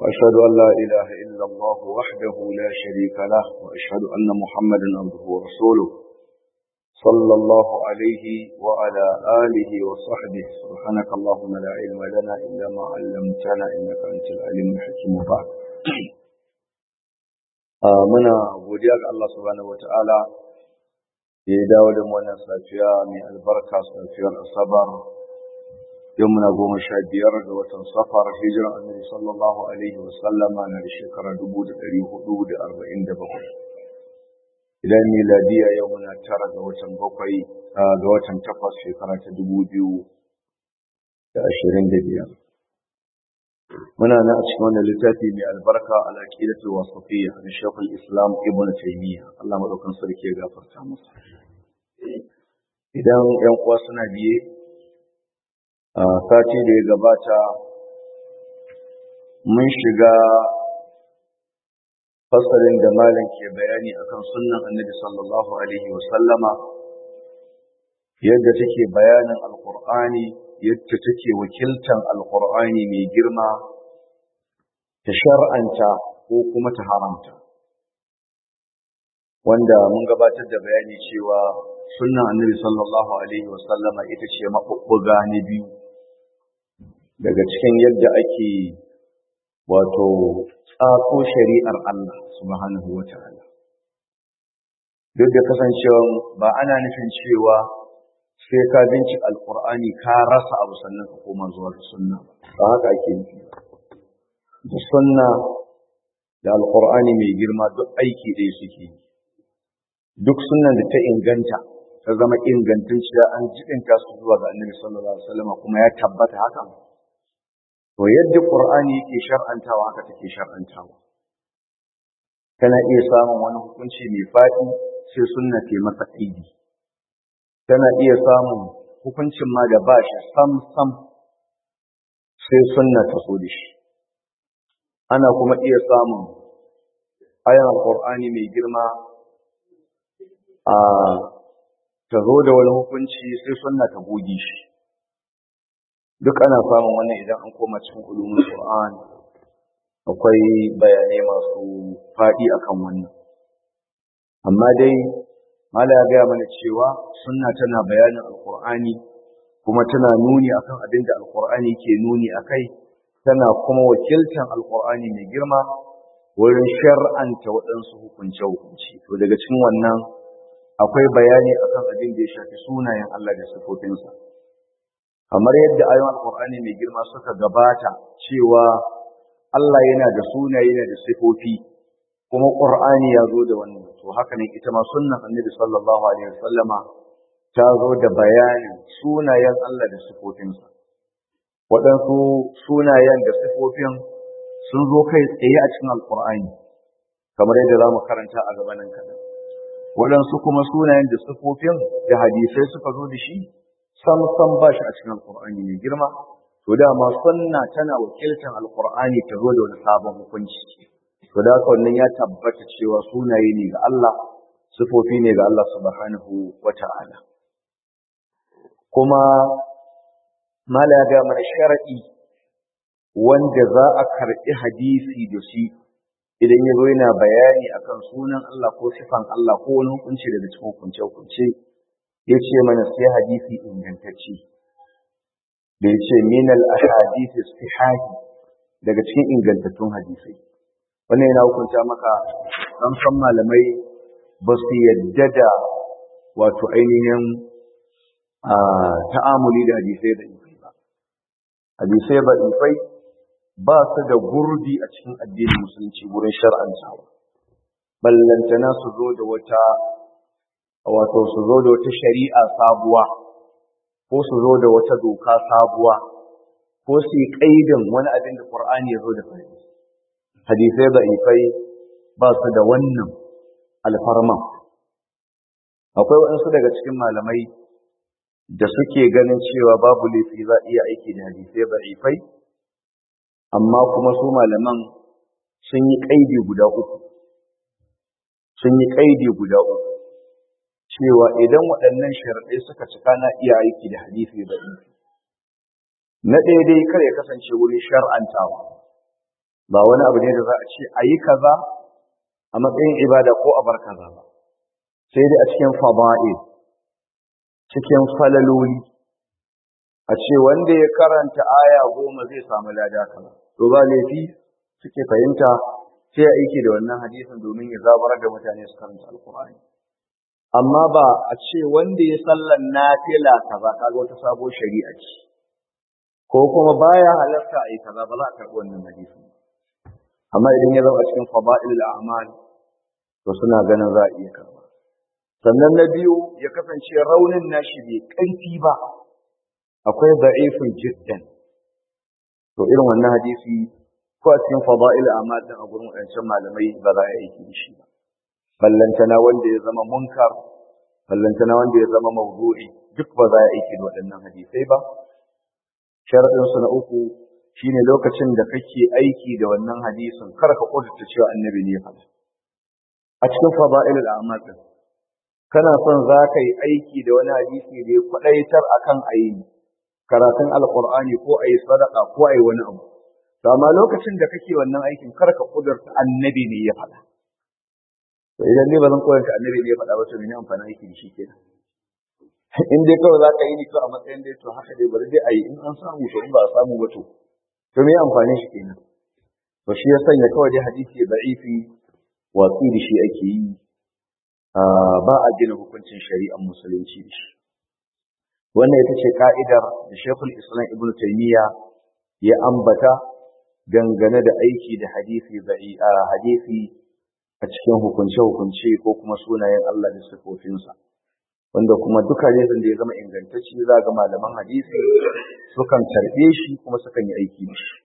وأشهد أن لا إله إلا الله وحده لا شريك له وأشهد أن محمدا عبده ورسوله صلى الله عليه وعلى آله وصحبه. سبحانك اللهم لا علم لنا إلا ما علمتنا إنك أنت العليم الحكيم. بعد muna godiya ga Allah subhanahu wataala da ya dawo da mu wannan safiya mai albarka, safiyar Asabar. Yau muna 15 ga watan Safar, hijiran Annabi sallallahu alaihi wasallama na da shekara 1447. Idan miladiya yau muna 9 ga watan 7 ga watan 8 shekara ta 2025. Muna nan a cikin wannan littafi mai albarka al-aqidatul wasatiyya na Shaykhul Islam Ibn Taymiyyah. Allah madaukan sarki ya gafarta masa. Idan ƴan uwa suna biye, sati da ya gabata mun shiga fasalin da malam ke bayani akan sunnan Annabi sallallahu alaihi wasallama, yadda take bayanin alqur'ani, yadda take wakiltan alqur'ani mai girma ta shar'anta ko kuma ta haramta, wanda mun gabatar da bayani cewa sunnan Annabi sallallahu alaihi wasallama ita ce mabubbuga na biyu daga cikin yadda ake wato tsako shari'ar Allah subhanahu wataala. Duk da kasancewa ba ana nufin cewa sai ka bincika alqur'ani ka rasa abu sannan ka koma zuwa ga sunna ba haka ake nufi. Da sunna da alqur'ani mai girma duk aiki ɗaya suke. Duk sunnan da ta inganta ta zama ingantacciya an jibinta su zuwa ga Annabi sallallahu alaihi wasallam kuma ya tabbata haka, to yadda qur'ani yake shar'antawa haka take shar'antawa. Kana iya samun wani hukunci mai faɗi sai sunna ta masa aidi. Tana iya samun hukuncin ma da ba shi sam sai sunna ta so da shi. Ana kuma iya samun ayan alqur'ani mai girma ta zo da wani hukunci sai sunna ta goge shi. Duk ana samun wannan idan an koma cikin ulumul Qur'an, akwai bayanai masu faɗi akan wannan. Amma dai mala ya gaya mana cewa sunna tana bayanin alqur'ani kuma tana nuni akan abin da alqur'ani ke nuni akai, tana kuma wakiltan alqur'ani mai girma wurin shar'anta waɗansu hukunce. To daga cikin wannan akwai bayani akan abin da ya shafi sunayen Allah da sifofinsa. Kamar yadda ayoyin alqur'ani mai girma suka gabata cewa Allah yana da sunaye, yana da sifofi, kuma qur'ani ya zo da wannan. To haka ne ita ma sunnan Annabi sallallahu alaihi wasallama ta zo da bayanin sunayen Allah da sifofinsa. Waɗansu sunayen da sifofin sun zo kai tsaye a cikin alqur'ani kamar yadda za mu karanta a gaban nan kaɗan. Waɗansu kuma sunayen da sifofin da hadisai suka zo da shi sam ba shi a cikin alqur'ani mai girma. To dama sunna tana wakiltar alqur'ani ta zo da wani sabon hukunci. To da haka wannan ya tabbata cewa sunaye ne ga Allah, sifofi ne ga Allah subhanahu wata'ala. Kuma mala ya ga mana sharadi wanda za a karɓi hadisi da shi idan ya zo yana bayani akan sunan Allah ko sifan Allah ko wani hukunci daga cikin hukunce ya ce mana sai hadisi ingantacce, da ya ce minal ahadith istihahi, daga cikin ingantattun hadisai. Wannan yana hukunta maka san malamai ba su yadda da wato ainihin ta'amuli da hadisai da ifai ba. Hadisai ba ifai ba su da gurbi a cikin addinin musulunci wurin shar'antawa. Ballantana su zo da wata shari'a sabuwa, ko su zo da wata doka sabuwa, ko su yi ƙaidin wani abin da Qur'ani ya zo da fari. Hadisai da'ifai ba su da wannan alfarman. Akwai waɗansu daga cikin malamai da suke ganin cewa babu laifi za a iya aiki da hadisai da'ifai, amma kuma su malaman sun yi ƙaidi guda uku. Cewa idan waɗannan sharaɗai suka cika na iya aiki da hadisi da'ifi. Na ɗaya dai kar ya kasance wurin shar'antawa. ba wani abu ne da za a ce a yi kaza a matsayin ibada ko a bar kaza ba, sai dai a cikin fada'il, cikin falaloli, a ce wanda ya karanta aya 10 zai samu lada kaza, to ba laifi suke fahimta sai ya aiki da wannan hadisin domin ya zabar da mutane su karanta alkur'ani. Amma ba a ce wanda ya sallan nafila kaza kaga wata sabo shari'a ce, ko kuma baya halarta a yi kaza ba za a karɓi wannan hadisin. Amma idan ya zama a cikin fada'ilul a'mal to suna ganin za a iya karɓa. Sannan na biyu ya kasance raunin nashi bai ƙarfi ba, akwai da'ifun jiddan, to irin wannan hadisi ko a cikin fada'ilul a'mal din a gurin wadancan malamai ba za a yi aiki da shi ba. Ballantana wanda ya zama munkar, ballantana wanda ya zama mawdu'i, duk ba za a yi aiki da waɗannan hadisai ba. Sharadin su na uku shine lokacin da kake aiki da wannan hadisin kar ka kudurta cewa annabi ne ya faɗa. A cikin fada'ilul a'mal din kana son za ka yi aiki da wani hadisi da ya kwadaitar akan ayi karatun alqur'ani ko ayi sadaka ko ayi wani abu, amma lokacin da kake wannan aikin kar ka kudurta annabi ne ya faɗa. To idan ne ba zan koyarta annabi ne ya faɗa ba, to mene amfani aiki da shi kenan? In dai kawai za ka yi ni to a matsayin dai to haka dai bari dai a yi, in an samu to in ba a samu ba to me amfani shi kenan? To shi ya sanya kawai dai hadisi da'ifi watsi da shi ake yi, ba a gina hukuncin shari'ar musulunci da shi. Wannan ita ce ka'idar da Sheikhul Islam Ibn Taymiyyah ya ambata dangane da aiki da hadisi a cikin hukunce-hukunce ko kuma sunayen Allah da sifofinsa, wanda kuma duka hadisin da ya zama ingantacce za ga malaman hadisi sukan karɓe shi kuma sukan yi aiki da shi.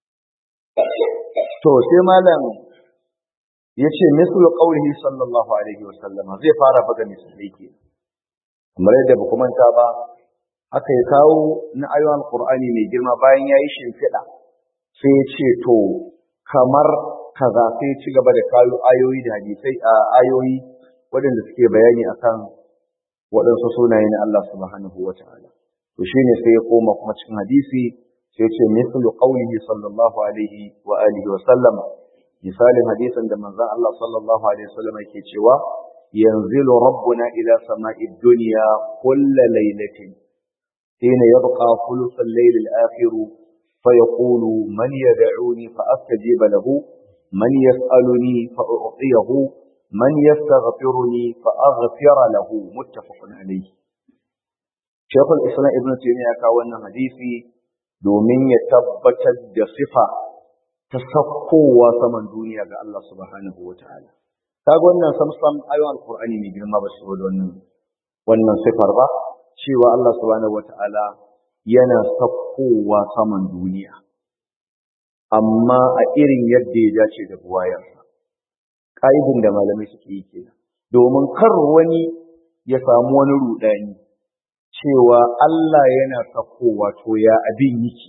To sai malam ya ce mislu qawlihi sallallahu alaihi wa sallam, zai fara buga misalai ke kamar yadda ba kuma ta ba aka yi kawo na ayoyin alqur'ani mai girma bayan yayi shimfiɗa sai ya ce to kamar kaza, sai ci gaba da kawo ayoyi da hadisai a ayoyi waɗanda suke bayani akan waɗansu sunaye na Allah subhanahu wa ta'ala. To shine sai ya koma kuma cikin hadisi sai ce mislu qawlihi sallallahu alaihi wa alihi wa sallam, misalin hadisin da manzon Allah sallallahu alaihi wa sallam yake cewa yanzilu rabbuna ila sama'id dunya kulla laylatin hina yabqa thuluthul layl al-akhir فيقول من يدعوني فأستجيب له من يسألني فأعطيه من يستغفرني فأغفر له متفق عليه. شيخ الإسلام ابن تيمية كاونا حديثي domin ya tabbatar da sifa ta sakkowa saman duniya ga Allah subhanahu wa ta'ala. Kaga wannan samsam ayoyin alkur'ani mai girma ba su da wannan sifar ba, cewa Allah subhanahu wa ta'ala yana sakkowa saman duniya, amma a irin yadda ya dace da buwayarsa. Ƙa'idin da malamai suke yi kenan, domin kar wani ya samu wani ruɗani cewa Allah yana sakkowa to ya abin yake.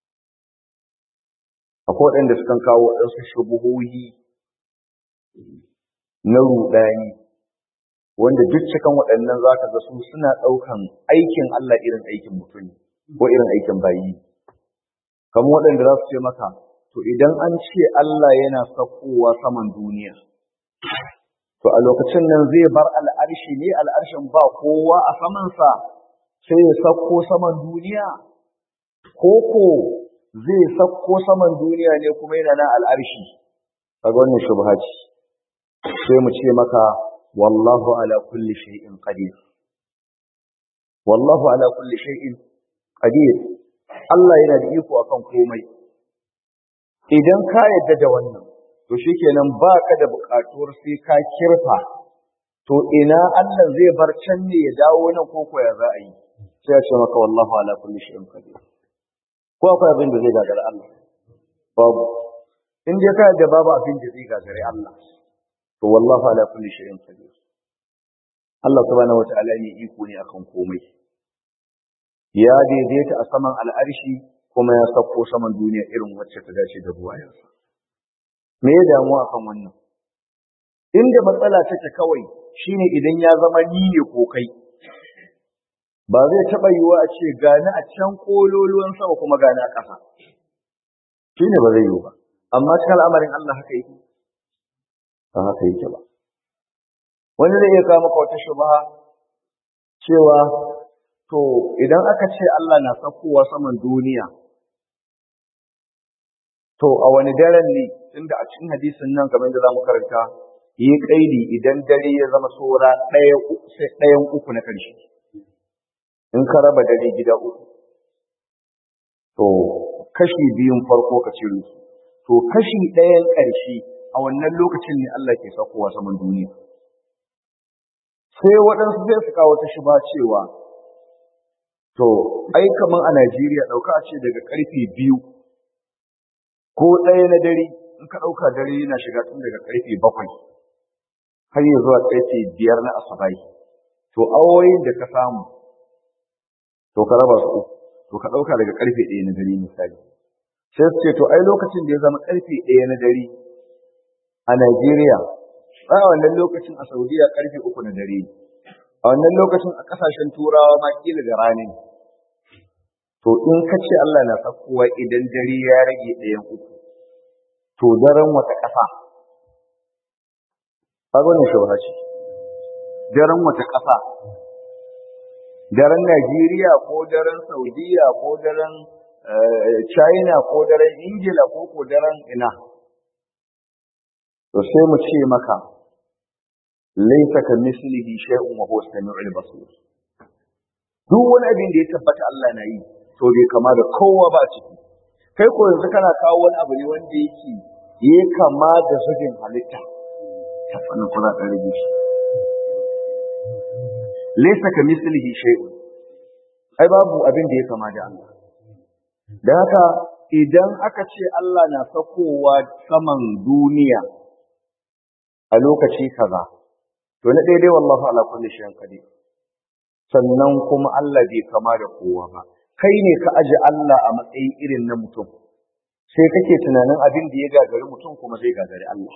Akwai waɗanda sukan kawo waɗansu shubuhohi na ruɗani, wanda duk cikin waɗannan za ka ga su suna ɗaukan aikin Allah irin aikin mutum ko irin aikin bayi. Kamar waɗanda za su ce maka, to idan an ce Allah yana sakkowa saman duniya, to a lokacin nan zai bar al'arshi ne, al'arshin ba kowa a samansa sai ya sakko saman duniya, ko zai sakko saman duniya ne kuma yana nan al'arshi. Kaga wannan shubha ce. Sai mu ce maka wallahu ala kulli shay'in qadir. Wallahu ala kulli shay'in qadir. Allah yana da iko akan komai. Idan ka yadda da wannan, to shikenan baka da buƙatuwar sai ka kirfa. To ina Allah zai bar can ne ya dawo nan ko ya za a yi? Sai ya ce maka wallahu ala kulli shay'in qadir. Ko akwai abin da zai gagare Allah? Babu. In dai ka yadda babu abin da zai gagare Allah, to wallahu ala kulli shay'in qadir. Allah subhanahu wataala ne iko ne akan komai. Ya daidaita a saman al'arshi kuma ya sauko saman duniya irin wacce ta dace da ruwayarsa. Me ya damuwa akan wannan? Inda matsala take kawai shine idan ya zama ni ne ko kai. Ba zai taɓa yiwuwa a ce gani a can kololuwan sama kuma gani a ƙasa. Shine ba zai yiwu ba. amma cikin al'amarin Allah haka yake ba haka yake ba. Wani zai iya kawo maka wata shubha cewa to idan aka ce Allah na saukowa saman duniya, to a wani daren ne, tunda a cikin hadisin nan kamar da za mu karanta yi kaidi idan dare ya zama saura ɗayan uku na ƙarshe, in ka raba dare gida uku to kashi biyun farko ka cire su, to kashi ɗayan ƙarshe a wannan lokacin ne Allah ke saukowa saman duniya. Sai waɗansu zai su kawo ta shubha cewa to ai kaman a Najeriya ɗauka a ce daga ƙarfe 2 ko 1 na dare, in ka ɗauka dare yana shiga tun daga ƙarfe 7 har ya zuwa ƙarfe 5 na asubai, to awoyin da ka samu to ka raba su, to ka ɗauka daga ƙarfe 1 na dare misali, sai su ce to ai lokacin da ya zama ƙarfe 1 na dare a Najeriya, a wannan lokacin a Saudiya ƙarfe 3 na dare, a wannan lokacin a ƙasashen Turawa ma kila da rana ne. To in ka ce Allah na sakkowa idan dare ya rage ɗayan uku, to daren wata ƙasa? Kaga wannan shubha ce. Daren wata ƙasa? Daren Najeriya ko daren Saudiya ko daren China ko daren Ingila ko daren ina? To sai mu ce maka laysa kamislihi shay'un wa huwa as-sami'ul basir. Duk wani abin da ya tabbata Allah na yi to bai kama da kowa ba ciki. Kai ko yanzu kana kawo wani abu ne wanda yake yi kama da zubin halitta. Ta fannin kuna da rage shi. Laysa kamislihi shay'un. Ai babu abin da ya kama da Allah. Da haka idan aka ce Allah na sakowa saman duniya a lokaci kaza, to na daidai wallahu ala kulli shay'in qadir. Sannan kuma Allah bai kama da kowa ba. Kai ne ka aje Allah a matsayin irin na mutum, sai kake tunanin abin da ya gagari mutum kuma zai gagari Allah.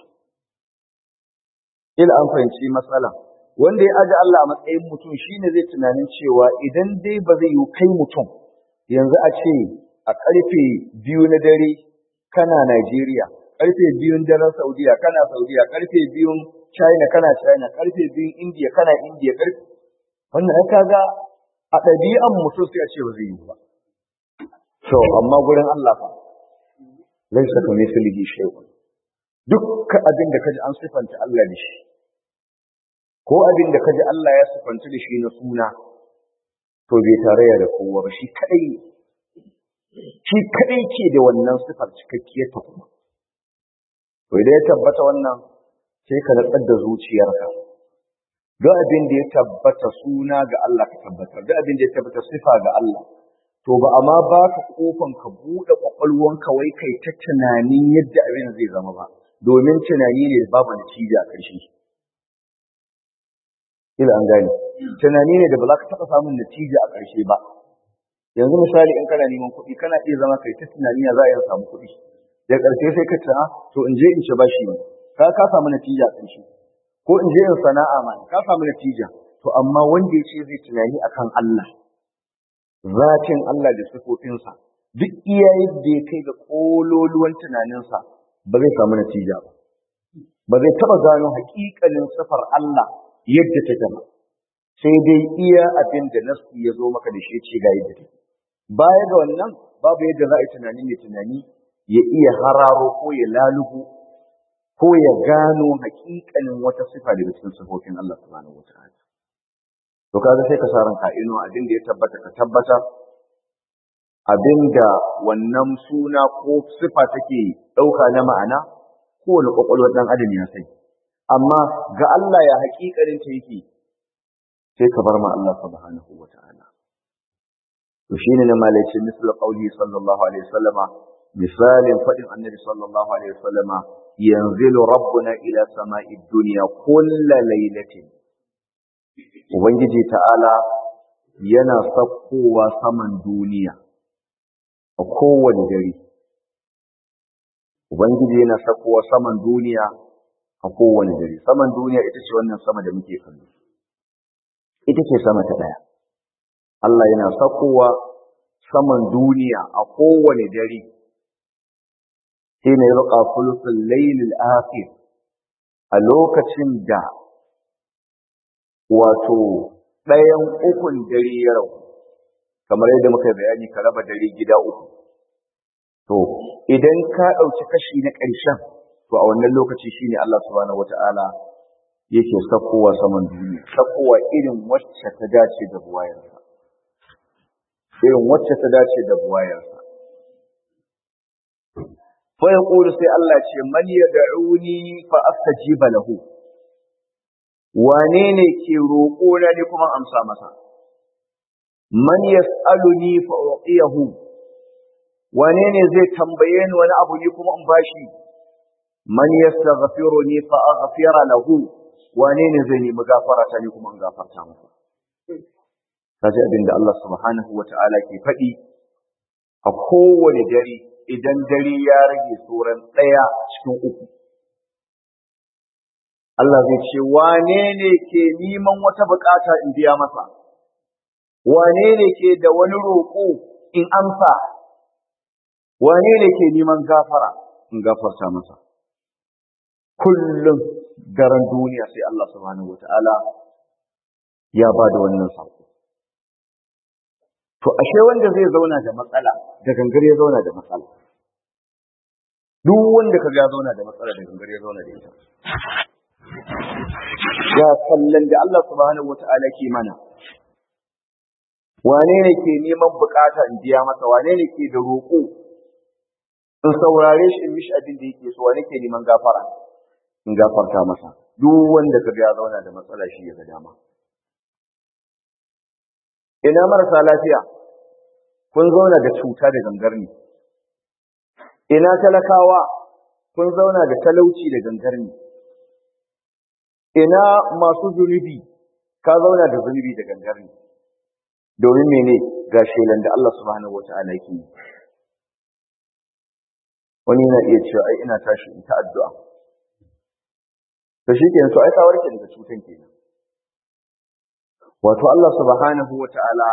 Ila an fahimci matsala. Wanda ya aje Allah a matsayin mutum shine zai tunanin cewa idan dai ba zai yi kai mutum yanzu a ce a karfe 2 na dare kana Najeriya, karfe 2 daren Saudiya kana Saudiya, karfe 2 China kana China, karfe 2 India kana India, wannan ai kaga a ɗabi'an mutum sai a ce ba zai yi ba. To amma gurin Allah fa laysa kamithlihi shay'un. Dukkan abin da kaji an sifanta Allah da shi, ko abin da kaji Allah ya sifanta da shi na suna, to bai tarayya da kowa ba, shi kadai ne. Shi kadai ke da wannan sifar cikakkiyar ta kuma. To idan ya tabbata wannan sai ka natsar da zuciyarka. Duk abin da ya tabbata suna ga Allah ka tabbatar, duk abin da ya tabbata sifa ga Allah, to ba amma ba ka kofan ka buɗe ƙwaƙwalwanka wai kai ta tunanin yadda abin zai zama ba, domin tunani ne da babu natija a ƙarshe. Ila an gane, tunani ne da ba za ka taɓa samun natija a ƙarshe ba. Yanzu misali in kana neman kuɗi, kana iya zama kai ta tunani ya za a yi samu kuɗi, da ƙarshe sai ka tuna to in je in ci bashi ne, ka samu natija a ƙarshe. Ko in je in sana'a ma ka samu natija. To amma wanda ya ce zai tunani akan Allah, zatin Allah da sifofinsa, duk iya yadda ya kai ga kololuwan tunaninsa ba zai samu natija ba. Ba zai taɓa gano haƙiƙanin sifar Allah yadda take ba, sai dai iya abin da nasu ya zo maka da shi ce ga yadda take. Baya ga wannan babu yadda za a yi tunani mai tunani ya iya hararo ko ya lalubu ko ya gano haƙiƙanin wata sifa daga cikin sifofin Allah subhanahu wata'ala. To kaga sai ka sa ranka ino abin da ya tabbata ka tabbata, abin da wannan suna ko sifa take ɗauka na ma'ana kowane ƙwaƙwalwar ɗan adam ya sai. Amma ga Allah ya haƙiƙanin ta yake sai ka bar ma Allah subhanahu wata'ala. To shine na malaici misal qauli sallallahu alaihi wasallama, misalin faɗin annabi sallallahu alaihi wasallama, yanzilu rabbuna ila sama'i dunya kulla lailatin. Ubangiji ta'ala yana sakkowa saman duniya a kowane dare. Ubangiji yana sakkowa saman duniya a kowane dare. Saman duniya ita ce wannan sama da muke kallo. Ita ce sama ta ɗaya. Allah yana sakkowa saman duniya a kowane dare. hina yabqa thuluthul layl al-akhir a lokacin da wato ɗayan ukun dare ya rabu kamar yadda muka bayani ka raba dare gida uku to idan ka ɗauki kashi na ƙarshen to a wannan lokaci shine Allah subhanahu wata'ala yake sakkowa saman duniya sakkowa irin wacce ta dace da buwayarsa fa yaqulu sai Allah ce man yad'uni fa astajiba lahu wane ne ke roƙo na ne kuma amsa masa man yas'aluni fa uqiyahu wane ne zai tambaye ni wani abu ne kuma in bashi man yastaghfiruni fa aghfira lahu wane ne zai nemi gafara ta ne kuma in gafarta masa kaji abin da Allah subhanahu wata'ala ke faɗi a kowane dare idan dare ya rage sauran ɗaya cikin uku Allah zai ce wane ne ke neman wata bukata in biya masa wane ne ke da wani roƙo in amsa wane ne ke neman gafara in gafarta masa kullum daren duniya sai Allah subhanahu wata'ala ya ba da wannan sako to ashe wanda zai zauna da matsala da gangar ya zauna da matsala duk wanda ka ga zauna da matsala da gangar ya zauna da ita ya kallon da Allah subhanahu wata'ala ke mana wane ne ke neman bukata in biya masa wane ne ke da roƙo in saurare shi in mishi abin da yake so wane ke neman gafara in gafarta masa duk wanda ka ga zauna da matsala shi ya ga dama ina marasa lafiya kun zauna da cuta da gangar ne ina talakawa kun zauna da talauci da gangar ne ina masu zunubi ka zauna da zunubi da gangar ne domin mene ga shelan da Allah subhanahu wata'ala yake yi wani yana iya cewa ai ina tashi in ta addu'a to shikenan so ai ka warke daga cutan kenan wato Allah subhanahu wata'ala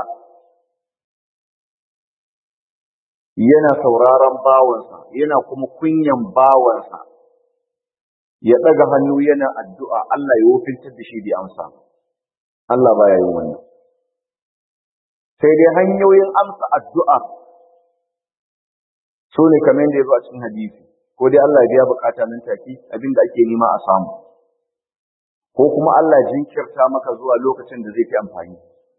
yana sauraron bawansa yana kuma kunyan bawansa ya daga hannu yana addu'a Allah ya wofintar da shi da amsa Allah baya yin wannan sai dai hanyoyin amsa addu'a su ne kamar yadda ya zo a cikin hadisi ko dai Allah ya biya bukata nan take abinda ake nema a samu ko kuma Allah jinkirta maka zuwa lokacin da zai fi amfani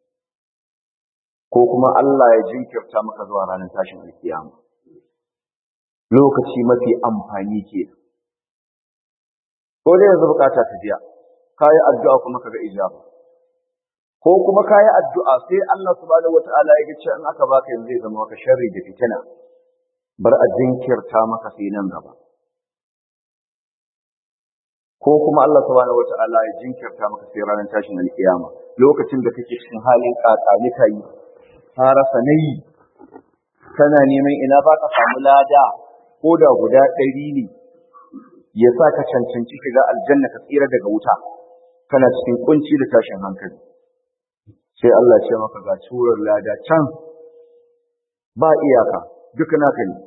ko kuma Allah ya jinkirta maka zuwa ranar tashin alkiyama lokaci mafi amfani ke ko dai yanzu bukata ta biya kai addu'a kuma kaga ijaba ko kuma kai addu'a sai Allah subhanahu wataala ya ce in aka baka yanzu zai zama maka sharri da fitina bar a jinkirta maka sai nan gaba ko kuma Allah subhanahu wataala ya jinkirta maka sai ranar tashin alkiyama lokacin da kake cikin halin kakani kai ka rasa nayi kana neman ina baka samu lada ko da guda 100 ne ya sa ka cancanci shiga aljanna ka tsira daga wuta kana cikin kunci da tashin hankali sai Allah ya ce maka ga curar lada can ba iyaka duka naka ne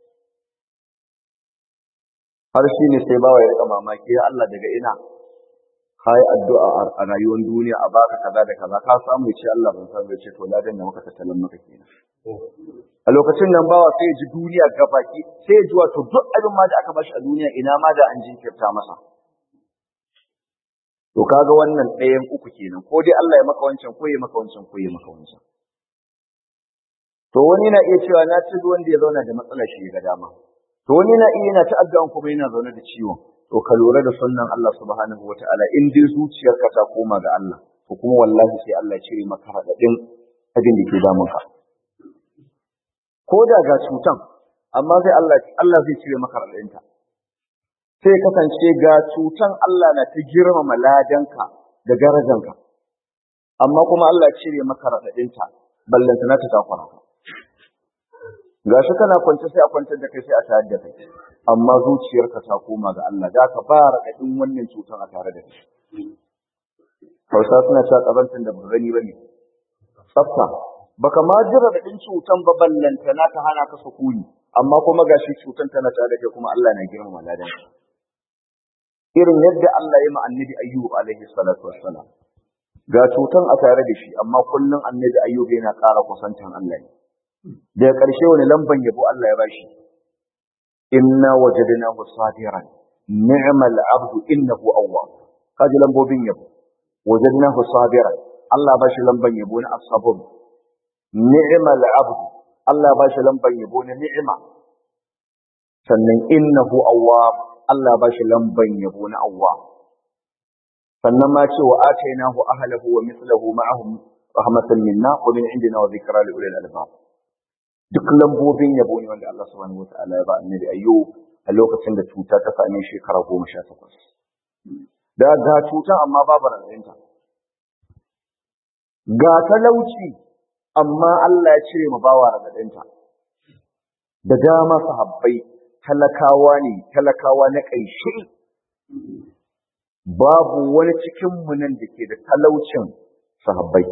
har shi ne sai bawa ya rika mamaki ya Allah daga ina kai addu'a a rayuwar duniya a baka kaza da kaza ka samu ce Allah ban san ce to ladan da muka tattalan maka kenan a lokacin nan bawa sai ji duniya gabaki sai ji wato duk abin ma da aka bashi a duniya ina ma da an jinkirta masa to kaga wannan ɗayan uku kenan ko dai Allah ya maka wancan ko ya maka wancan ko ya maka wancan to wani na iya cewa na ci wanda ya zauna da matsalar shi ga dama to wani na iya yana ta addu'an kuma yana zaune da ciwon to ka lura da sunnan Allah subhanahu wataala in dai zuciyarka ta koma ga Allah to kuma wallahi sai Allah ya cire maka radadin abin da ke damun ka ko da ga cutan amma sai Allah zai cire maka radadinta sai kasance ga cutan Allah na ta girmama ladanka da darajanka amma kuma Allah ya cire maka radadinta ballanta na ta takura ka gashi kana kwance sai a kwantar da kai sai a tayar da kai amma zuciyarka ta koma ga Allah da ka ba radadin wannan cutar a tare da kai Hausa suna cewa kabantan da ba gani bane tsafta baka ma ji radadin cutan ba ballanta na ta hana ka sukuni amma kuma gashi cutan tana tare da kai kuma Allah na girmama ladan irin yadda Allah ya ma annabi Ayyub alaihi salatu wassalam ga cutan a tare da shi amma kullun annabi Ayyub yana ƙara kusantan Allah ne daga ƙarshe wani lamban yabo Allah ya bashi inna wajadnahu sabiran ni'mal abdu innahu awwab kaji lambobin yabo wajadnahu sabiran Allah bashi lamban yabo na as-sabr ni'mal abdu Allah bashi lamban yabo na ni'ima sannan innahu awwab Allah bashi lamban yabo na awwab sannan ma ce wa atainahu ahlahu wa mithluhu ma'ahum rahmatan minna wa min indina wa dhikra li ulil albab duk lambobin yabo ne wanda Allah subhanahu wataala ya ba annabi Ayyub a lokacin da cuta ta same shekara 18 da ga cuta amma babu rantsanta ga talauci amma Allah ya cire ma bawa rantsanta da dama sahabbai talakawa na ƙarshe babu wani cikin mu nan da ke da talaucin sahabbai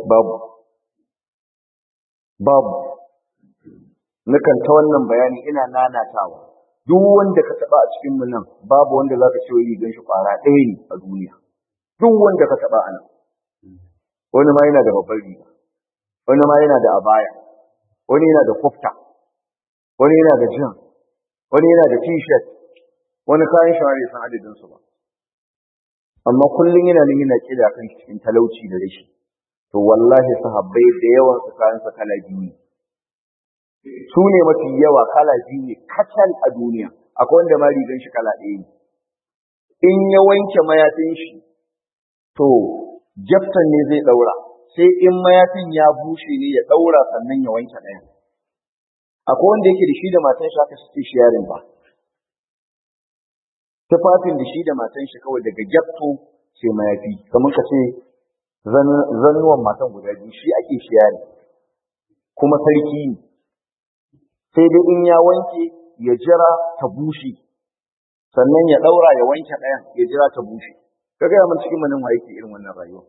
babu nukan ta wannan bayani ina nanatawa duk wanda ka taba a cikin mu nan babu wanda zaka ce wai rigan shi fara ɗaya ne a duniya duk wanda ka taba anan wani ma yana da babbar riga wani ma yana da abaya wani yana da kufta wani yana da jin wani yana da t-shirt wani kayan shawari san adadin su ba amma kullun yana nan yana kida kan cikin talauci da rashi to wallahi sahabbai da yawan su kayan sa kala biyu su ne mafi yawa kala biyu ne kacal a duniya akwai wanda ma rigan shi kala ɗaya ne in ya wanke mayafin shi to jaftan ne zai daura sai in mayafin ya bushe ne ya daura sannan ya wanke ɗaya akwai wanda yake da shi da matan shi haka suke sharing ba tufafin da shi da matan shi kawai daga jafto sai mayafi kamar ka ce zannuwan matan guda biyu shi ake sharing kuma sarki ne sai dai in ya wanke ya jira ta bushe sannan ya daura ya wanke ɗayan ya jira ta bushe kaga ya mun cikin manin wa yake irin wannan rayuwa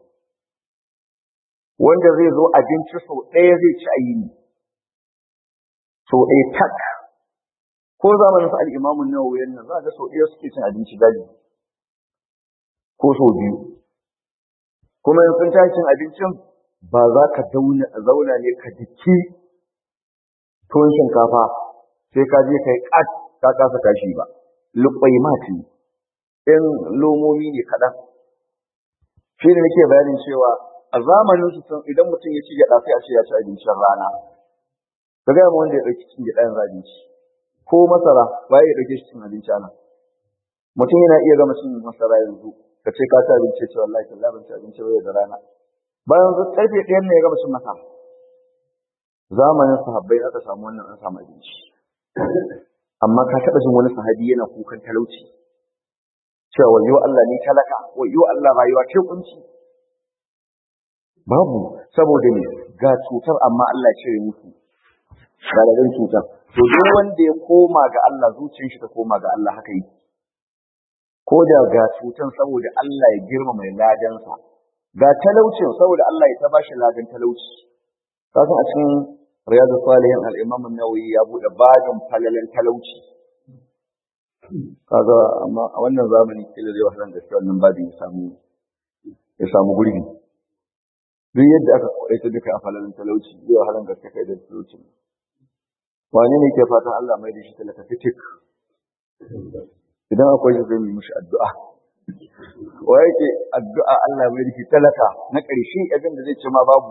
wanda zai zo abinci sau ɗaya zai ci a yini sau ɗaya tak ko zamanin sa al-Imam an-Nawawi nan za ga sau ɗaya suke cin abinci daji ko sau biyu kuma in sun tashi cin abincin ba za ka zauna ne ka diki tuwon shinkafa sai ka je kai ka kasa kashi ba luqaymati in lomomi ne kaɗan shi ne nake bayanin cewa a zamanin su idan mutum ya ci gyaɗa sai a ce ya ci abincin rana ka gaya ma wanda ya ɗauki cin gyaɗa yanzu abinci ko masara waye ya ɗauke shi cin abinci ana mutum yana iya gama cin masara yanzu ka ce ka ci abinci ce wallahi tallahi ban ci abinci ba da rana bayan karfe 1 ne ya gama cin masara zamanin sahabbai aka samu wannan an samu abinci amma ka taɓa jin wani sahabi yana kukan talauci cewa wayyo Allah ni talaka wayyo Allah rayuwa ce kunci babu saboda ne ga cutar amma Allah ya cire musu galadan cutar to duk wanda ya koma ga Allah zuciyar shi ta koma ga Allah haka yi ko da ga cutar saboda Allah ya girmama ladansa ga talaucin saboda Allah ya ta bashi ladan talauci kasan a cikin riyadus salihin al-Imam an-Nawawi ya bude babin falalan talauci kaga amma a wannan zamani kila zai wahalar da wannan babin ya samu gurbi duk yadda aka kwaita duka a falalan talauci zai wahalar da kai da talauci wani ne ke fatan Allah mai da shi talaka fitik idan akwai shi zai yi mishi addu'a wa yake addu'a Allah mai da shi talaka na ƙarshe abin da zai ce ma babu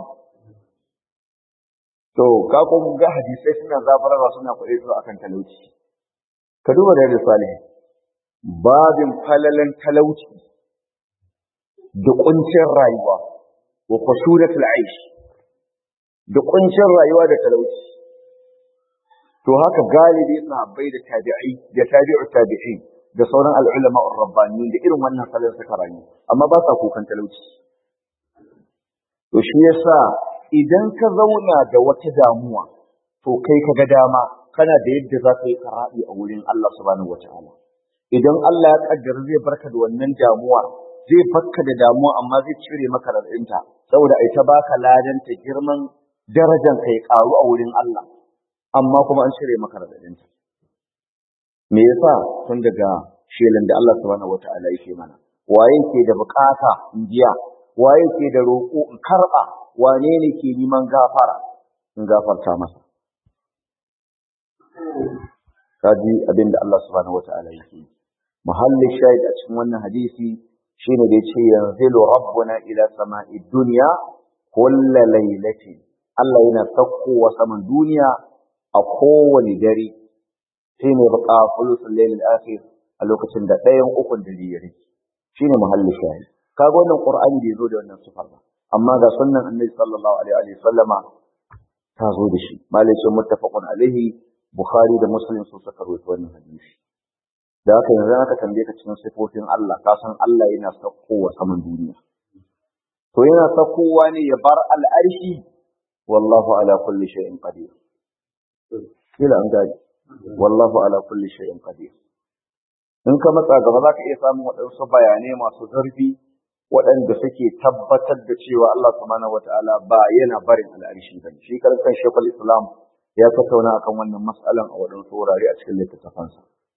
to ka ko ga hadisai suna zafararwa suna kwaɗe su akan talauci ka duba da yadda salihin babin falalan talauci da kuncin rayuwa wa khushunatul aish da kuncin rayuwa da talauci to haka galibi sahabbai da tabi'i da tabi'u tabi'in da sauran al'ulama ar-rabbani da irin wannan salon suka rayu amma ba sa kukan talauci to shi yasa idan ka zauna da wata damuwa to kai kaga dama kana da yadda za ka yi karabi a wurin Allah subhanahu wataala idan Allah ya kaddara zai barka da wannan damuwa zai barka da damuwa amma zai cire maka radinta saboda ai ta baka ladan ta girman darajar kai karu a wurin Allah amma kuma an cire maka radinta me yasa tun daga shelan da Allah subhanahu wataala yake mana waye ke da bukata in biya waye ke da roƙo in karba wane ne ke neman gafara in gafarta masa kaji abinda Allah subhanahu wataala yake mahallin shahid a cikin wannan hadisi shine da yace yanzilu rabbuna ila sama'i dunya kulla lailatin Allah yana sakkowa saman duniya a kowane dare shine baqa fulusul lailil akhir a lokacin da ɗayan ukun dare ya rike shine mahallin shahid kaga wannan qur'ani bai zo da wannan sifar ba amma ga sunnan annabi sallallahu alaihi wa sallama ta zo da shi malai sun muttafaqun alaihi bukhari da muslim sun saka rawaito wannan hadisi da haka yanzu aka tambaye ka cikin sifofin Allah ka san Allah yana sakkowa saman duniya to yana sakkowa ne ya bar al'arshi wallahu ala kulli shay'in qadir kila an gaji wallahu ala kulli shay'in qadir in ka matsa gaba za ka iya samun waɗansu bayanai masu zurfi waɗanda suke tabbatar da cewa Allah subhanahu wataala ba yana barin al'arshi ba shi kan Sheikhul Islam ya tattauna akan wannan mas'alan a waɗansu wurare a cikin littattafansa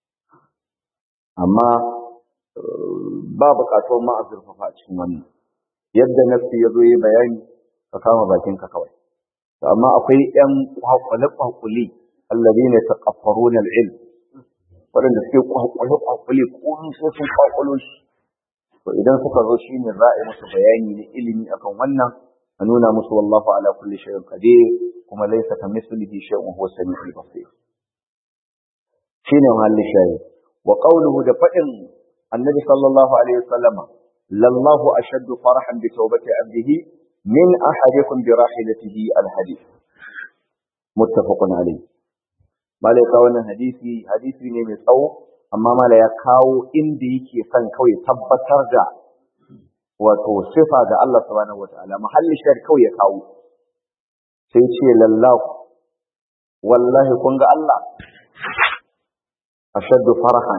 amma ba buƙatuwar ma a zurfafa a cikin wannan yadda nafsi ya zo yi bayani ka kama bakinka kawai amma akwai ƴan kwakwale-kwakwale alladhina taqaffaruna al-ilm waɗanda suke kwakwale-kwakwale ko sun kwakwalo shi to idan suka zo shine za a yi musu bayani na ilimi akan wannan a nuna musu wallahu ala kulli shay'in qadir kuma laysa kamithlihi shay'un huwa as-sami'ul basir shine mahallin shay'in wa qawluhu da fadin annabi sallallahu alaihi wasallama lallahu ashaddu farahan bi tawbati abdihi min ahadikum bi rahilatihi al-hadith muttafaqun alayhi malaika wannan hadisi ne mai tsawo amma mala ya kawo inda yake son kawai tabbatar da wato sifa ga Allah subhanahu wataala mahallin shar kawai ya kawo sai ce lallahu wallahi kun ga Allah ashaddu farahan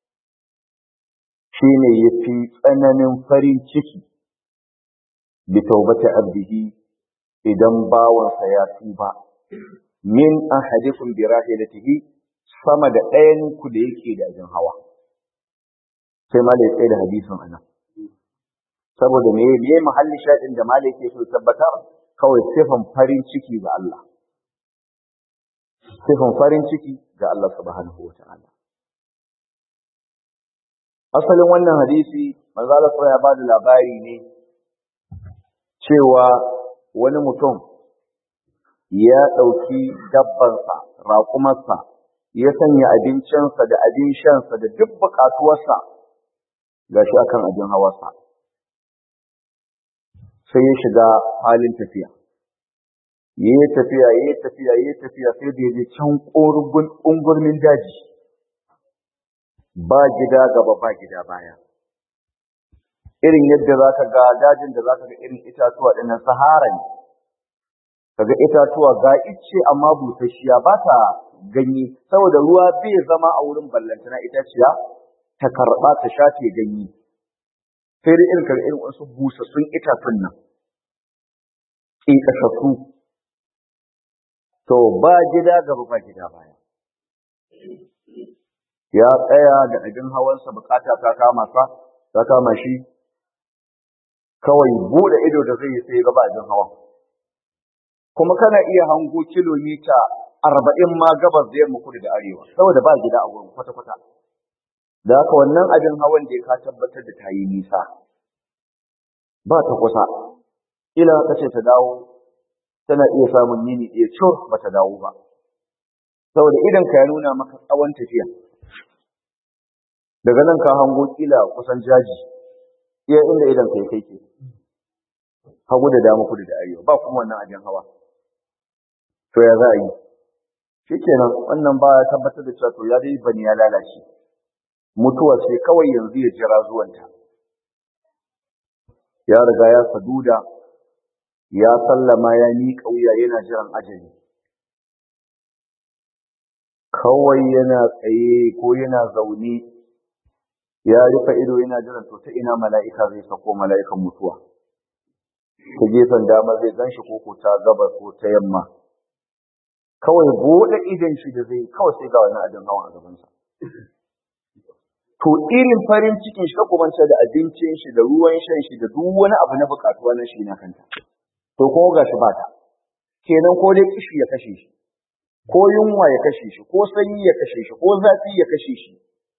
shine yafi tsananin farin ciki bi taubati abdihi idan bawansa ya tuba min ahadikum bi rahilatihi sama da ɗayan ku da yake da ajin hawa sai ma da ya tsaye da hadisin anan saboda me mahallin shaɗin da malai ke so tabbatar kawai sifan farin ciki ga Allah sifan farin ciki ga Allah subhanahu wata'ala asalin wannan hadisi manzo Allah ya bada labari ne cewa wani mutum ya ɗauki dabbansa raƙumarsa ya sanya abincinsa da abin shansa da duk buƙatuwarsa gashi akan abin hawarsa sai ya shiga halin tafiya yayi tafiya sai da yaje can ƙungurmin daji ba gida gaba ba gida baya irin yadda zaka ga dajin da zaka ga irin itatuwa dinnan sahara ne kaga itatuwa ga icce amma busasshiya ba ta ganye saboda ruwa bai zama a wurin ballantana itaciya ta karba ta shafe ganye sai da irin wasu busassun itatun nan ƙiƙashassu to ba gida gaba ba gida baya ya tsaya da abin hawansa bukata ta kama shi kawai bude ido da zai yi sai gaba abin hawa kuma kana iya hango kilomita 40 ma gabas da yamma kudu da arewa saboda ba gida a wurin kwata-kwata da haka wannan abin hawan da ka tabbatar da ta yi nisa ba ta kusa ila ka ce ta dawo tana iya samun yini ɗaya cur ba ta dawo ba saboda idan ka ya nuna maka tsawon tafiya daga nan ka hango kila kusan jaji iya inda idan ka kai ke hagu da dama kudu da arewa ba kuma wannan abin hawa to ya za a yi shikenan wannan ba ya tabbatar da cewa to ya dai bani ya lalace mutuwa ce kawai yanzu ya jira zuwanta ya riga ya saduda ya sallama ya miƙa wuya yana jiran ajali kawai yana tsaye ko yana zaune ya rufe ido yana jiran to ta ina mala'ika zai sako mala'ikan mutuwa ta gefen dama zai ganshi ko ta gabas ko ta yamma kawai bude idan shi da zai kawai sai ga wani abin hawan a gabansa to irin farin cikin shi ka kumanta da abincin shi da ruwan shan shi da duk wani abu na bukatuwa na shi na kanta to ko ga shi bata kenan ko dai kishi ya kashe shi ko yunwa ya kashe shi ko sanyi ya kashe shi ko zafi ya kashe shi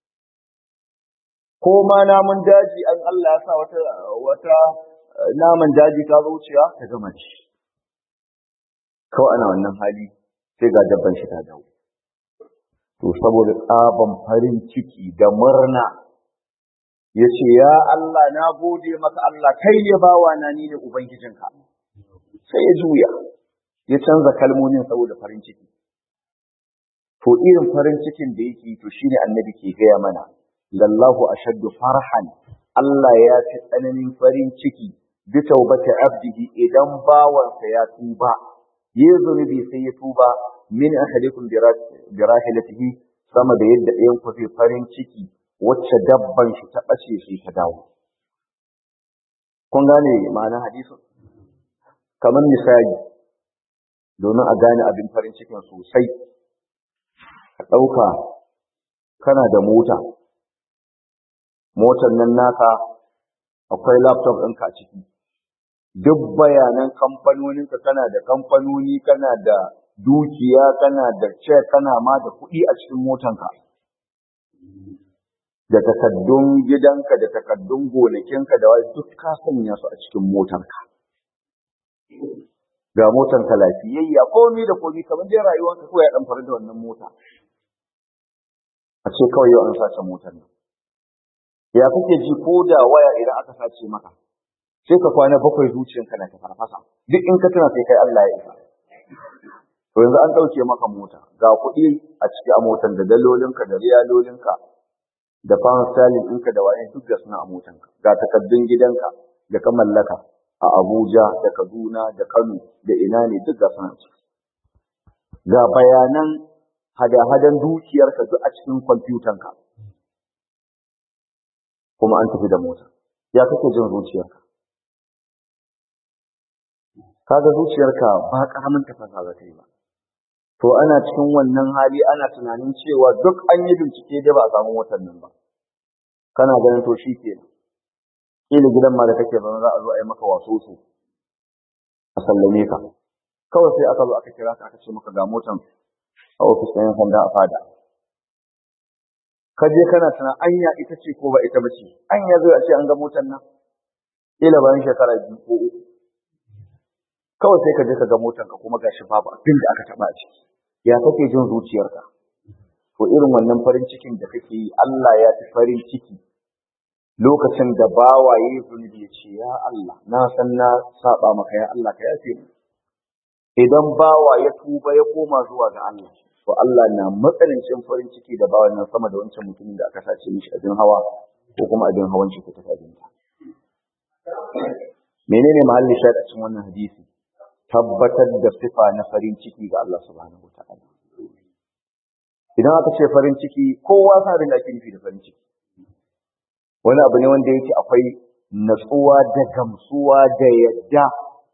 ko ma namun daji an Allah ya sa wata naman daji ta zuciya ta gama shi kawai ana wannan hali sai ga dabban shi ta dawo to saboda tsaban farin ciki da murna ya ce ya Allah na gode maka Allah kai ya bawa na ni ne ubangijinka sai ya juya ya canza kalmomin saboda farin ciki to irin farin cikin da yake to shine annabi ke gaya mana lallahu ashaddu farhan Allah ya fi tsananin farin ciki bi taubati abdihi idan bawansa ya tuba yayi zunubi sai ya tuba min ahadikum bi rahilatihi sama da yadda ɗayan ku zai farin ciki wacce dabban shi ta bace shi ta dawo kun gane ma'anar hadisin kamar misali domin a gane abin farin cikin sosai ka ɗauka kana da motar nan naka akwai laptop ɗinka a ciki duk bayanan kamfanoninka kana da kamfanoni kana da dukiya kana da check kana ma da kuɗi a cikin motanka da takaddun gidanka da takaddun gonakinka da wai duk ka sanya su a cikin motanka ga motanka lafiyayya komai da komai kamar dai rayuwarka kawai ya dan faru da wannan mota a ce kawai yau an sace motar nan ya kake ji ko da waya idan aka sace maka sai ka kwana bakwai zuciyanka na ta farfasa duk in ka tuna sai kai Allah ya isa to yanzu an dauke maka mota ga kuɗi a ciki a motar da dalolinka da riyalolinka da pound sterling ɗinka da wani duk da suna a motanka ga takaddun gidanka da ka mallaka a Abuja da Kaduna da Kano da ina ne duk da suna ciki ga bayanan hada-hadan dukiyarka duk a cikin kwamfutanka kuma an tafi da mota ya kake jin zuciyarka kaga zuciyarka ba karamin tafasa za ta yi ba to ana cikin wannan hali ana tunanin cewa duk an yi bincike da ba a samu motar nan ba kana ganin to shikenan kila gidan ma da kake zama za a zo a yi maka waso su a sallame ka kawai sai aka zo aka kira ka aka ce maka ga motar a ofis ɗin sanda a fada ka je kana tana anya ita ce ko ba ita ba ce anya zai a ce an ga motar nan ila bayan shekara 2 ko 3 kawai sai ka je ka ga motar ka kuma gashi babu abin da aka taba a ciki ya kake jin zuciyarka to irin wannan farin cikin da kake yi Allah ya fi farin ciki lokacin da bawa yayi zunubi ya ce ya Allah na san na saba maka ya Allah ka yafe ni idan bawa ya tuba ya koma zuwa ga Allah to Allah na matsalancin farin ciki da bawan nan sama da wancan mutumin da aka sace mishi abin hawa ko kuma abin hawan shi ko ta kabinta menene mahallin shahid a cikin wannan hadisi tabbatar da sifa na farin ciki ga Allah subhanahu wataala idan aka ce farin ciki kowa sa da ake nufi da farin ciki wani abu ne wanda yake akwai natsuwa da gamsuwa da yadda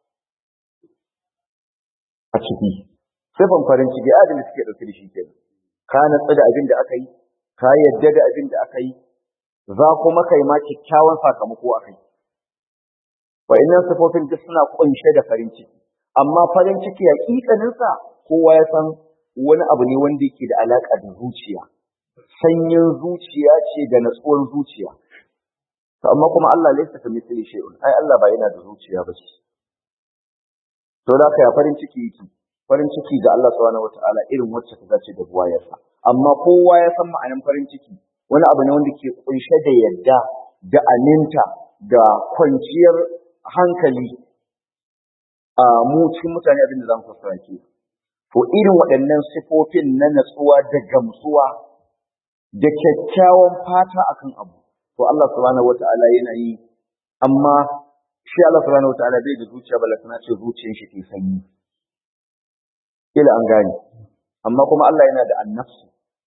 a ciki sifan farin ciki adalci suke dauke da shi kenan ka natsu da abin da aka yi ka yadda da abin da aka yi za kuma kai ma kyakkyawan sakamako akai wa'annan sifofin duk suna kunshe da farin ciki amma farin ciki hakikanin sa kowa ya san wani abu ne wanda yake da alaka da zuciya sanyin zuciya ce da natsuwar zuciya to amma kuma Allah laysa ka misali shay'un ai Allah ba yana da zuciya ba shi to da ka ya farin ciki yake farin ciki ga Allah subhanahu wataala irin wacce ta dace da buwayarsa amma kowa ya san ma'anar farin ciki wani abu ne wanda ke kunshe da yadda da aminta da kwanciyar hankali a mu cikin mutane abin da zamu fassara ke to irin waɗannan sifofin na natsuwa da gamsuwa da kyakkyawan fata akan abu to Allah subhanahu wataala yana yi amma shi Allah subhanahu wataala bai da zuciya balantana ce zuciyar shi ke sanyi kila an gane amma kuma Allah yana da annafsu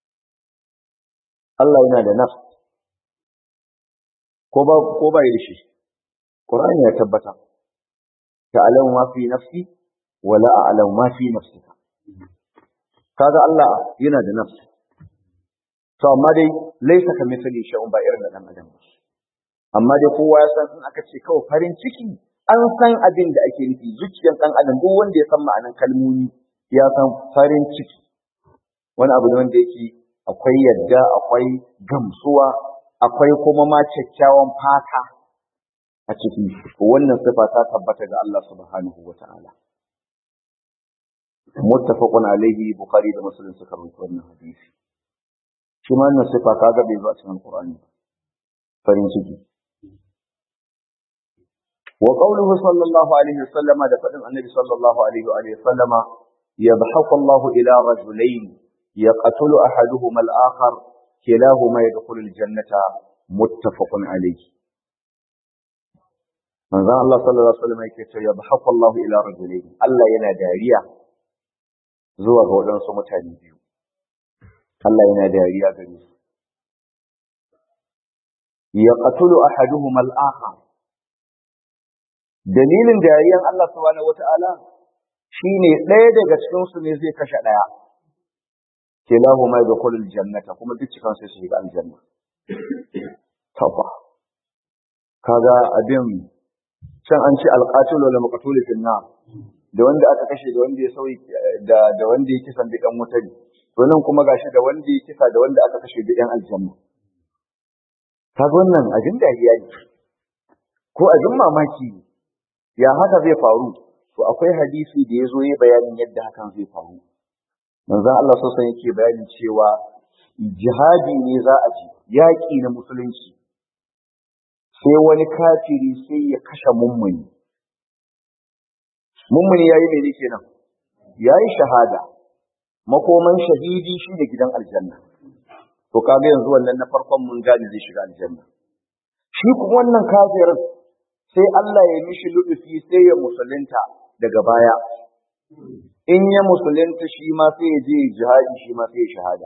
Allah yana da nafs ko ba yi da shi Qur'ani ya tabbata ta'lamu ma fi nafsi wa la a'lamu ma fi nafsika kaga Allah yana da nafs to amma dai laisa kamithlihi shay'un, ba irin da dan adam ba. Amma dai kowa ya san in aka ce kawai farin ciki, an san abin da ake nufi. Zuciyar dan adam, duk wanda ya san ma'anar kalmomi ya san farin ciki wani abu ne wanda yake akwai yadda, akwai gamsuwa, akwai kuma ma kyakkyawan fata a ciki. Wannan sifa ta tabbata ga Allah subhanahu wata'ala. Muttafaqun alaihi, Bukhari da Muslim suka rawaito wannan hadisi. Shi ma wannan sifa kaga bai zo a cikin Qur'ani ba, farin ciki. Wa qawluhu sallallahu alaihi wasallam, da fadin annabi sallallahu alaihi wa alihi wasallama, yadhaku Allahu ila rajulayn yaqtulu ahaduhuma al-akhar kilahuma yadkhulu al-jannata, muttafaqun alaihi. Manzon Allah sallallahu alaihi wasallam yake cewa yadhaku Allahu ila rajulayn, Allah yana dariya zuwa ga wadansu mutane biyu. Allah yana dariya gare su. Yaqtulu ahaduhuma al-akhar, dalilin dariyan Allah subhanahu wata'ala shine ɗaya daga cikin su ne zai kashe ɗaya. Kilahuma yadkhulul jannata, kuma duk cikin su shiga aljanna. Tafa. Kaga abin can an ce alqatilu wal maqtul fil nar, da wanda aka kashe da wanda ya sauyi da wanda ya kisan da ɗan wuta ne. To nan kuma gashi da wanda ya kisa da wanda aka kashe da ɗan aljanna. Kaga wannan abin dariya ne, ko abin mamaki ne. Ya haka zai faru? To akwai hadisi da ya zo ya bayanin yadda hakan zai faru. Manzon Allah sosai yake bayanin cewa jihadi ne za a ji, yaƙi na musulunci. Sai wani kafiri sai ya kashe mummuni. Mummuni yayi mene kenan? Yayi shahada. Makoman shahidi shi da gidan aljanna. To kaga yanzu wannan na farkon mun gane zai shiga aljanna. Shi kuma wannan kafirin sai Allah ya mishi lubufi sai ya musulunta daga baya. In ya musulunta shi ma sai ya je jihadi, shi ma sai ya shahada.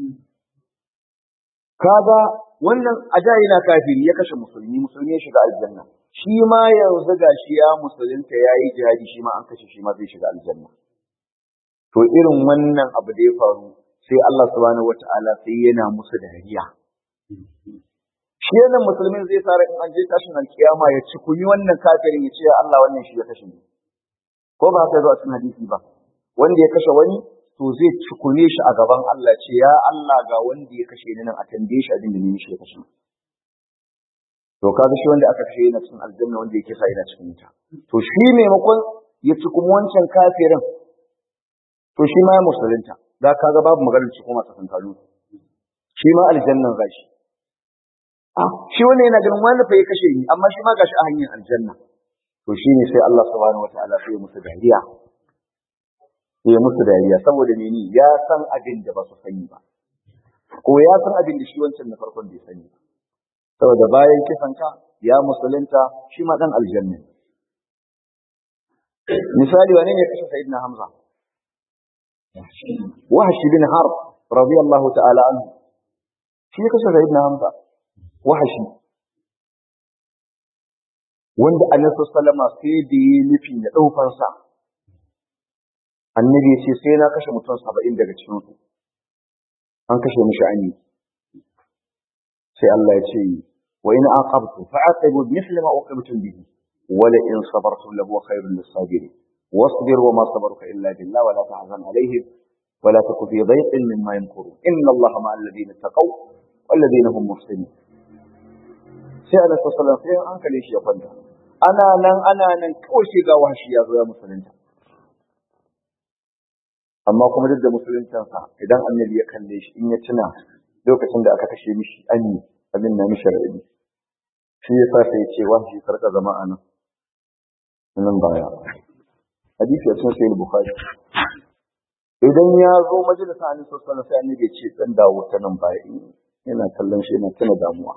Kaga wannan aja yana kafiri ya kashe musulmi, musulmi ya shiga aljanna. Shi ma yanzu gashi ya musulunta yayi jihadi, shi ma an kashe, shi ma zai shiga aljanna. To irin wannan abu da ya faru sai Allah subhanahu wata'ala sai yana musu dariya. Shi yana musulmin zai tsara in an je tashin alkiyama ya ci kuni wannan kafirin ya ce ya Allah wannan shi ya kashe ni. Ko ba haka zo a cikin hadisi ba? Wanda ya kashe wani to zai ci kune shi a gaban Allah, ce ya Allah ga wanda ya kashe ni nan, a tambaye shi abin da ni shi ya kashe. To kaga shi wanda aka kashe yana cikin aljanna, wanda ya kisa yana cikin wuta. To shi maimakon ya ci kuma wancan kafirin, to shi ma ya musulunta. Da kaga babu maganar ci kuma tsakankanin. Shi ma aljannan gashi. Shi wanda yana ganin wani fa ya kashe ni, amma shi ma gashi a hanyar aljanna. To shine sai Allah subhanahu wataala sai ya musu dariya. Sai ya musu dariya saboda mene? Ya san abin da ba su sani ba. Ko ya san abin da shi wancan na farkon bai sani ba. Saboda bayan kisan ka ya musulunta, shi ma dan aljanna. Misali wane ne kashe Sayyidina Hamza? Wahshi bin Harb radiyallahu ta'ala anhu. Shi kashe Sayyidina Hamza. Wahshi. Wanda Annabi sallallahu alaihi sai da yi nufi da daukar sa. Annabi ya ce sai na kashe mutum 70 daga cikin su. An kashe mishi ani. Sai Allah ya ce wa in aqabtu fa'aqibu mithla ma uqibtum bihi wa la in sabartum lahu khairul lisabirin wasbir wa ma sabruka illa billah wa la tahzan alayhim wa la taku fi dhayqin mimma yamkurun inna Allaha ma'al ladina taqaw wal ladina hum muhsinun. Sai Allah sallallahu alaihi wasallam an kalle shi ya kwanta. Ana nan kawai shi ga washi ya zo ya musulunta. Amma kuma duk da musuluntansa idan annabi ya kalle shi in ya tuna lokacin da aka kashe mishi anyi abin na mishi rabi, shi ya sa sai ce wani shi karka zama a nan baya. Hadisi a cikin sahih Bukhari. Idan ya zo majalisa annabi sallallahu alaihi wasallam sai annabi ya ce dan dawo ta nan baya, yana kallon shi yana tuna damuwa.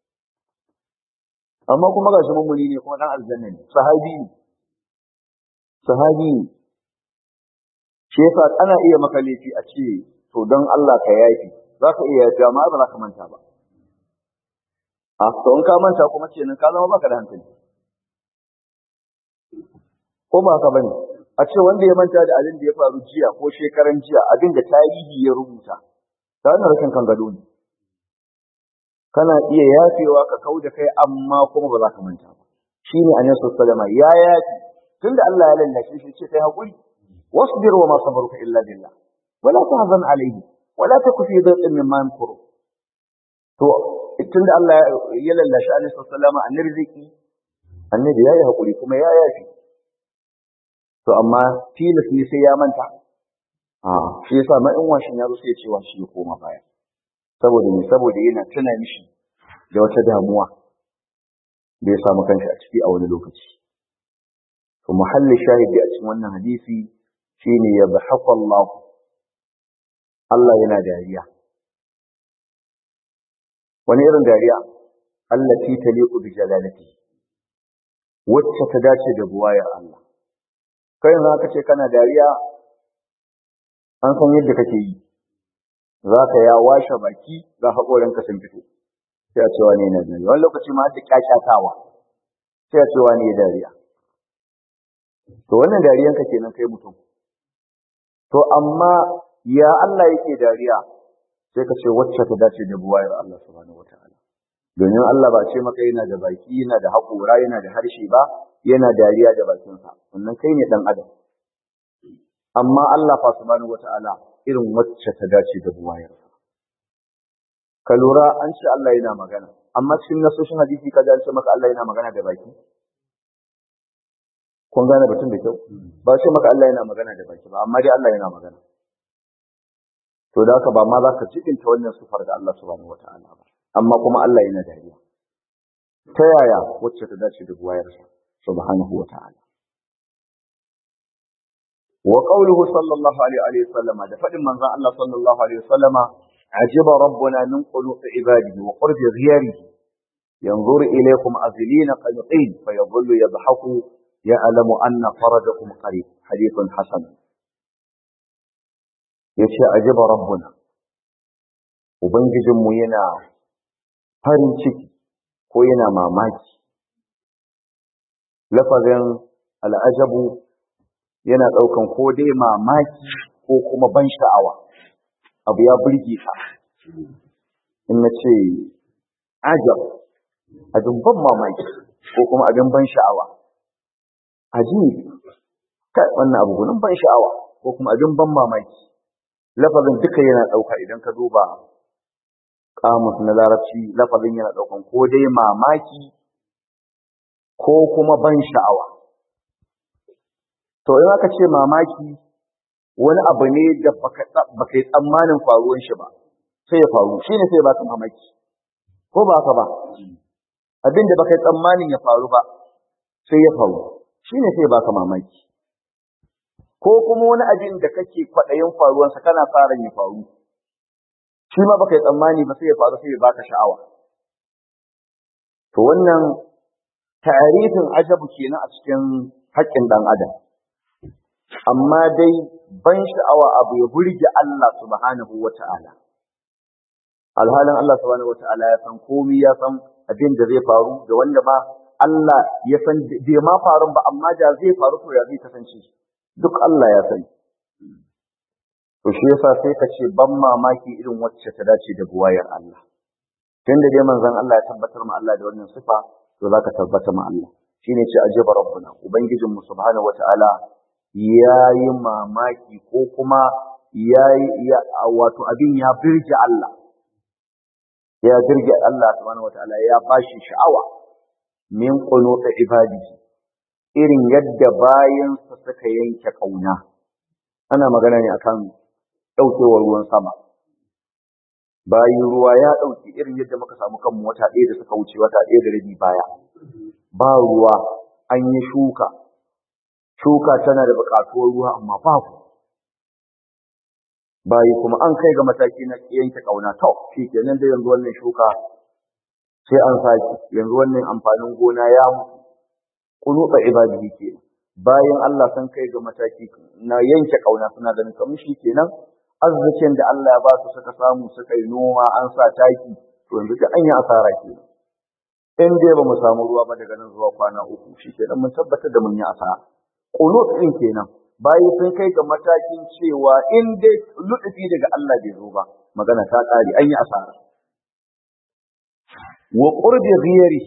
Amma kuma ga shi mummuni ne kuma dan aljanna ne, sahabi ne. Shi yasa ana iya maka laifi a ce to don Allah ka yafi, za ka iya yafi amma ba za ka manta ba. To in ka manta kuma kenan ka zama baka da hankali. Ko ba haka bane? A ce wanda ya manta da abin da ya faru jiya ko shekaran jiya, abin da tarihi ya rubuta, ta wannan rashin kan gado ne. kana iya yafewa ka kauda kai amma kuma ba za ka manta ba. Shine Annabi sallallahu alaihi ya yafi tunda Allah ya lallace shi ce kai hakuri wasbir wa ma sabruka illa billah wala tahzan alayhi wala taku fi dhaqin mimma yamkuru. To tunda Allah ya lallace Annabi sallallahu alaihi annabi zaki annabi yayi hakuri kuma ya yafi. To amma tilas ne sai ya manta. Shi yasa ma in washin ya zo sai ya ce washi ya koma baya. Saboda yana tuna mishi da wata damuwa da ya samu kanshi a ciki a wani lokaci. To muhallin shahidi a cikin wannan hadisi shine yadhaku Allah. Allah yana dariya. Wani irin dariya? Allati taliqu bi jalalati. Wacce ta dace da buwayar Allah. Kai yanzu aka ce kana dariya an san yadda kake yi. Zaka ya washe baki ga hakoranka sun fito. Sai a cewa ne na dariya. Wani lokaci ma har da kyakkyatawa. Sai a cewa ne dariya. To wannan dariyanka kenan kai mutum. To amma ya Allah yake dariya sai ka ce wacce ta dace da buwayar Allah subhanahu wataala. Domin Allah ba ce maka yana da baki, yana da haƙora, yana da harshe ba, yana dariya da bakinsa. Wannan kai ne dan adam. Amma Allah fa subhanahu wataala irin wacce ta dace da buwayarsa. Ka lura an ce Allah yana magana, amma cikin nasoshin hadisi ka an ce maka Allah yana magana da baki. Kun gane batun da kyau? Ba ce maka Allah yana magana da baki ba, amma dai Allah yana magana. To da haka ba ma za ka jibinta wannan sufar da Allah subhanahu wataala ba. Amma kuma Allah yana dariya. Ta yaya wacce ta dace da buwayarsa subhanahu wataala. Wa qawluhu sallallahu alaihi wa sallam da fadin manzon Allah sallallahu alaihi wa sallama ajiba rabbuna min qulubi ibadihi wa qurbi ghiyarihi yanzuru ilaykum azlina qanitin fayadhullu yadhaku ya'lamu anna faradakum qarib. Hadithun hasan. Yace ajiba rabbuna ubangijinmu yana farin ciki ko yana mamaki. Lafazin al'ajabu yana ɗaukan ko dai mamaki ko kuma ban sha'awa. Abu ya burge ka. In na ce ajab, abin ban mamaki ko kuma abin ban sha'awa. Ajib, kai wannan abu gunin ban sha'awa ko kuma abin ban mamaki. Lafazin duka yana ɗauka idan ka duba kamus na larabci, lafazin yana ɗaukan ko dai mamaki ko kuma ban sha'awa. To in aka ce mamaki wani abu ne da baka yi tsammanin faruwan shi ba, sai ya faru, shi ne sai ya baka mamaki. Ko ba haka ba? Abin da baka yi tsammanin ya faru ba, sai ya faru, shi ne sai ya baka mamaki. Ko kuma wani abin da kake kwaɗayin faruwansa kana sa ran ya faru, shi ma baka yi tsammani ba sai ya faru sai ya baka sha'awa. To wannan ta'arifin ajabu kenan a cikin haƙƙin ɗan adam. Amma dai ban sha'awa abu ya burge Allah subhanahu wata'ala. Alhalin Allah subhanahu wata'ala ya san komai, ya san abin da zai faru da wanda ba Allah ya san bai ma faru ba, amma da zai faru to ya zai kasance duk Allah ya sani. To shi yasa sai ka ce ban mamaki irin wacce ta dace da buwayar Allah. Tunda dai manzon Allah ya tabbatar ma Allah da wannan sifa, to zaka tabbata ma Allah. Shine ce ajiba rabbuna, ubangijinmu subhanahu wata'ala yayi mamaki ko kuma wato abin ya birge Allah. Ya birge Allah subhanahu wata'ala, ya bashi sha'awa min qunuti ibadihi, irin yadda bayansa suka yanke kauna. Ana magana ne akan ɗaukewar ruwan sama. Bayan ruwa ya ɗauki irin yadda muka samu kanmu wata ɗaya da suka wuce, wata ɗaya da rabi baya. Ba ruwa, an yi shuka. Shuka tana da buƙatuwar ruwa amma babu. Bayi kuma an kai ga mataki na yanke ƙauna. To, shi kenan da yanzu wannan shuka sai an saki. Yanzu wannan amfanin gona ya mutu. Kunuta ibadihi kenan. Bayan Allah sun kai ga mataki na yanke ƙauna, suna ganin kamar shi kenan arzikin da Allah ya ba su suka samu, suka yi noma, an sa taki, to yanzu da an yi asara kenan. In dai ba mu samu ruwa ba daga nan zuwa kwana 3, shi kenan mun tabbatar da mun yi asara. Qunut din kenan. Bayi sun kai ga matakin cewa in dai lutufi daga Allah bai zo ba, magana ta ƙare, an yi asara. wa qurbi ghayrihi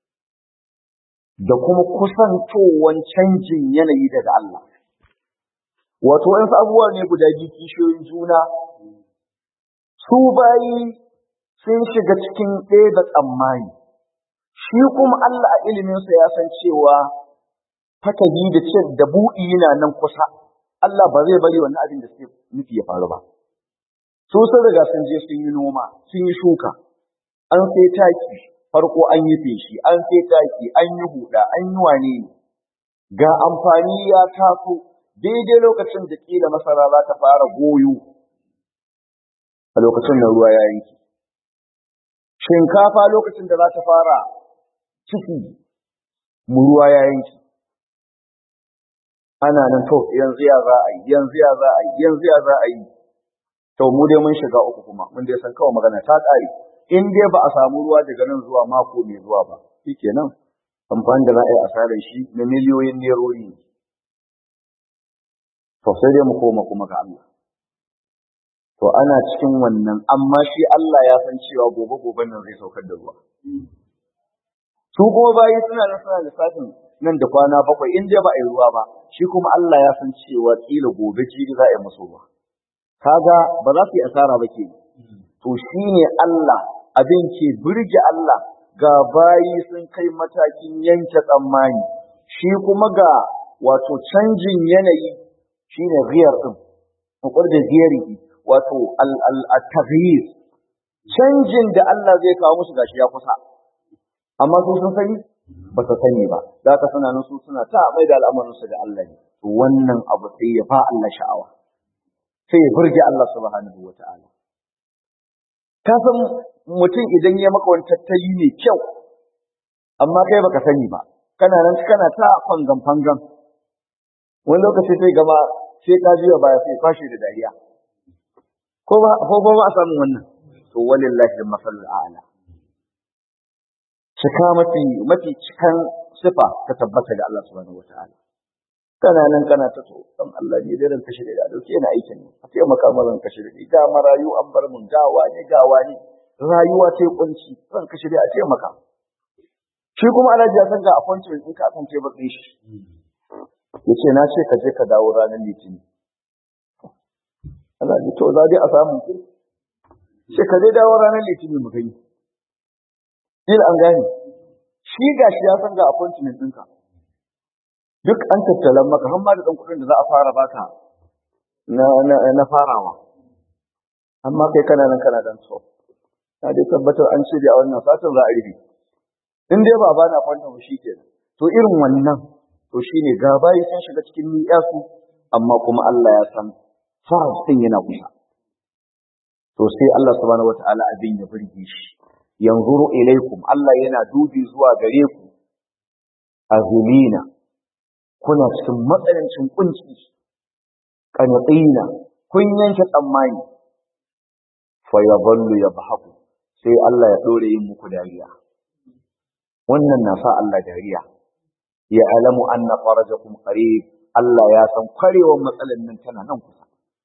da kuma kusantowan canjin yanayi daga Allah. Wato wasu abubuwa ne guda biyu kishiyoyin juna, su bayi sun shiga cikin ɗaya da tsammani, shi kuma Allah a iliminsa ya san cewa fatahi da cin da buɗi yana nan kusa, Allah ba zai bari wannan abin da suke nufi ya faru ba. Su sun riga sun je sun yi noma, sun yi shuka, an sai taki, farko an yi feshi, an sai taki, an yi huɗa, an yi wane ne, ga amfani ya taso daidai lokacin da kila masara za ta fara goyo, a lokacin da ruwa ya yanki. Shinkafa lokacin da za ta fara ciki, ruwa ya yanki. Ana nan to yanzu ya za a yi, yanzu ya za a yi, yanzu ya za a yi. To mu dai mun shiga uku kuma, mun dai san kawai magana ta ƙare. In dai ba a samu ruwa daga nan zuwa mako mai zuwa ba, shikenan amfani da za a yi asarar shi na miliyoyin nerori ne. To sai dai mu koma kuma ga Allah. To ana cikin wannan, amma shi Allah ya san cewa gobe nan zai saukar da ruwa. Su kuma bayi suna lissafin nan da kwana 7 in dai ba a yi ruwa ba, shi kuma Allah ya san cewa kila gobe jibi za a yi musu ruwa. Kaga ba za su yi asara ba ke. To shine Allah, abin ke burge Allah, ga bayi sun kai matakin yanke tsammani, shi kuma ga wato canjin yanayi shine ghiyar din, muqar da ghiyari wato al-taghyir, canjin da Allah zai kawo musu gashi ya kusa, amma su sun sani ba su sani ba, da ka suna nan su suna ta mai da al'amarin su da Allah ne. To wannan abu sai ya fa Allah sha'awa, sai ya burge Allah subhanahu wata'ala. Ka san mutum idan ya maka wani tattali mai kyau, amma kai baka sani ba, kana nan kana ta fangan wani lokaci sai gama sai ka juya baya sai fashi da dariya, ko ba a samun wannan. To walillahi masalul a'la, cika mafi cikan sifa ta tabbata ga Allah subhanahu wata'ala. Kana nan kana ta so dan Allah ne da ran kashi da dauke yana aikin ne, a ce maka maran kashi da ga marayu an bar mun gawa ne rayuwa ta kunci, ran kashi da a ce maka. Shi kuma Alhaji ya san ga appointment ɗinka akan tebur ɗin shi, yace na ce ka je ka dawo ranar Litinin. Allah ji to za dai a samu ku, sai ka dai dawo ranar Litinin mu gani. Ila an gane, shi gashi ya san ga appointment ɗinka, duk an tattalan maka, har ma da ɗan kuɗin da za a fara baka na farawa, amma kai kana nan kana dan so. Na dai tabbatar an shirya wannan satin za a rufe, in dai ba na appointment ba shikenan. To irin wannan, to shine gabayi sun shiga cikin ni'yasu, amma kuma Allah ya san faraj din yana kusa. To sai Allah subhanahu wataala abin ya burge shi, yanzuru ilaikum, Allah yana dubi zuwa gare ku, azulina, kuna cikin matsanancin kunci, qanatina, kun yanke tsammani, fa yadhallu yabhaku, sai Allah ya dore yin muku dariya. Wannan na sa Allah dariya. Ya alamu anna farajakum qarib, Allah ya san kwarewar matsalan nan tana nan kusa.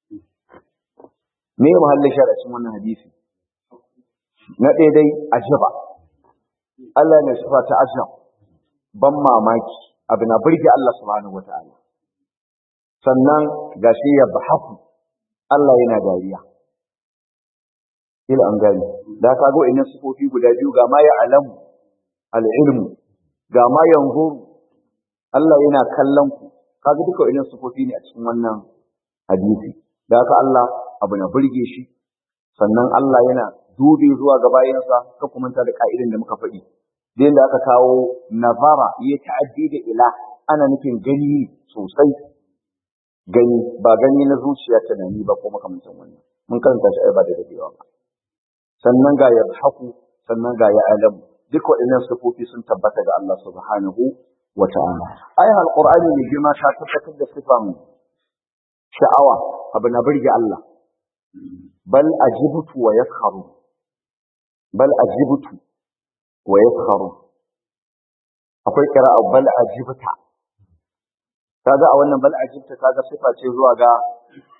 Me mahallin shar'in wannan hadisi? Na dai ajiba, Allah ne sifa ta ajab, ban mamaki, abu na burge Allah subhanahu wataala. Sannan gashi ya bahaku, Allah yana dariya. Ila an gani, da ka go ina sifofi guda biyu, ga ma ya alamu al-ilmu, ga ma yanzuru, Allah yana kallon ku, kaga duka ina sifofi ne a cikin wannan hadisi. Da haka Allah abu na burge shi, sannan Allah yana dubi zuwa ga bayansa, ka kuma ta da ka'idan da muka faɗi. Da yanda aka kawo nazara ya ta'addi da ila, ana nufin gani sosai, gani ba gani na zuciya tunani ba ko makamantan wannan. Mun karanta shi ai ba da dadewa ba. Sannan ga yadhaku, sannan ga ya alamu, duk waɗannan sifofi sun tabbata ga Allah subhanahu wa ta'ala. Ayan alqur'ani ne girma ta tabbatar da sifan sha'awa, abu na burge Allah. Bal ajibtu wa yaskharu, bal ajibtu wa yaskharu. Akwai qira'a bal ajibta, kaga a wannan bal ajibta kaga sifa ce zuwa ga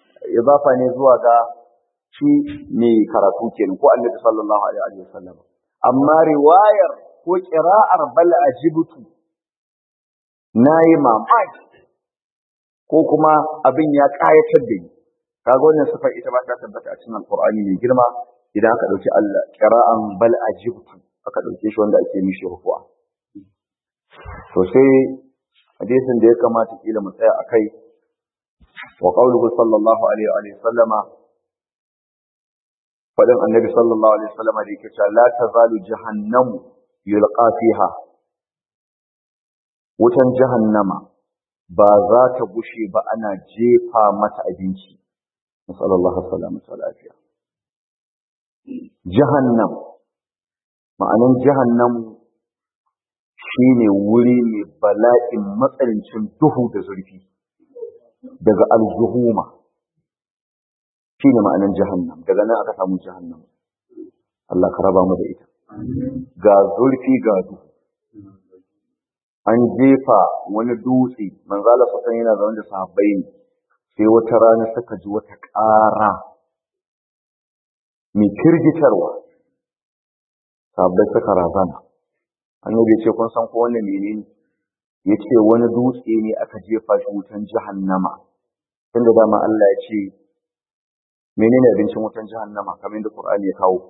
idafa ne zuwa ga shi ne karatu kenan, ko Annabi sallallahu alaihi wasallam. amma riwayar ko qira'ar bal ajibtu nayi mamaki ko kuma abin ya kayatar da ni. Kaga wannan sifar ita ba ta tabbata a cikin alqur'ani mai girma idan aka dauki Allah qira'an bal ajibtu aka dauke shi wanda ake mishi rufu'a. To sai hadisin da ya kamata kila mu tsaya akai wa qawluhu sallallahu alaihi wa sallama fadin annabi sallallahu alaihi wa sallama da yake cewa la tazalu jahannam yulqa fiha, wutan jahannama ba za ta gushe ba ana jefa mata abinci. Sallallahu alaihi wa lafiya. Jahannam ma'anan jahannam shine wuri mai bala'in matsalincin duhu da zurfi daga alzuhuma shine ma'anan jahannam, daga nan aka samu jahannam. Allah ka raba mu da ita. Ga zurfi ga duhu. An jefa wani dutse, manzo Allah sallallahu alaihi yana zaune da sahabbai ne, sai wata rana suka ji wata ƙara mai firgitarwa. Sahabbai suka razana. Annabi ya ce kun san ko wannan menene? Ya ce wani dutse ne aka jefa shi wutan jahannama. Tunda dama Allah ya ce menene abincin wutan jahannama kamar yadda Qur'ani ya kawo.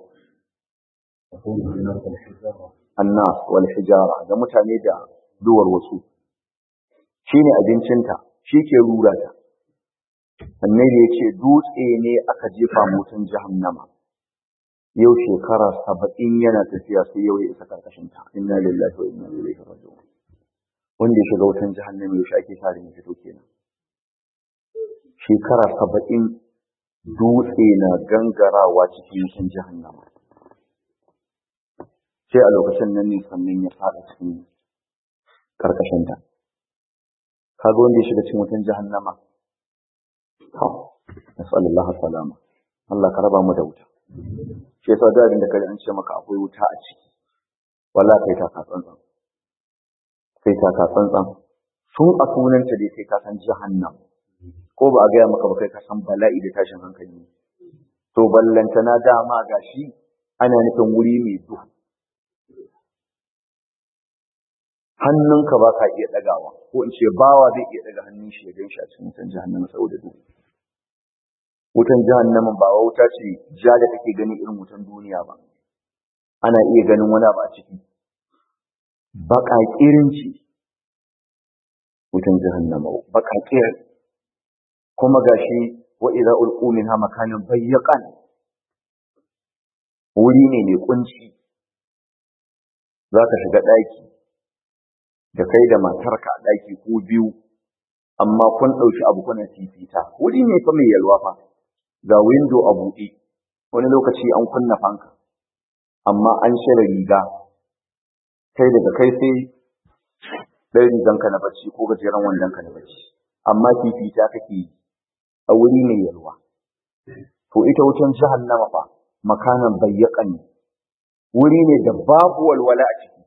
Annas wal hijara, da mutane da duwar wasu. Shine abincinta, shi ke rura ta. Annabi ya ce dutse ne aka jefa wutan jahannama. Yau shekara 70 yana tafiya sai yau ya isa karkashin ta. Inna lillahi wa inna ilaihi raji'un. Wanda ya shiga wutan jahannama yaushe ake sa rin fito kenan. Shekara 70 dutse na gangarawa cikin wutan jahannama. Sai a lokacin nan ne sannan ya fada cikin karkashin ta. Kaga wanda ya shiga cikin wutan jahannama. Nasallallahu salama. Allah ka raba mu da wuta. Shi yasa da abin da kare an ce maka akwai wuta a ciki. Wallahi kai ta tsantsan. Kai ta tsantsan. Sun a sunanta dai kai ka san jahannam. Ko ba a gaya maka ba kai ka san bala'i da tashin hankali. To ballanta na dama gashi ana nufin wuri mai duhu. Hannunka ba ka iya dagawa, ko in ce bawa zai iya daga hannun shi ya gan shi a cikin wutan jahannama saboda duhu. Wutan jahannama ba wuta ce ja da kake gani irin wutan duniya ba. Ana iya ganin wani abu a ciki. Baka kirin ce wutan jahannama, baka kirin. Kuma gashi wa idza ulqu minha makanan bayyaqan. Wuri ne mai kunci. Zaka shiga daki da kai da matarka a daki ko biyu, amma kun dauki abu kuna fifita. Wuri ne fa mai yalwa fa. Ga window a buɗe, wani lokaci an kunna fanka, amma an shirya riga, kai daga kai sai ɗaya riganka na bacci ko gajeren wandonka na bacci, amma fifita kake yi a wuri mai yalwa. To ita wutan jahannama fa makanan bayyakan ne, wuri ne da babu walwala a ciki.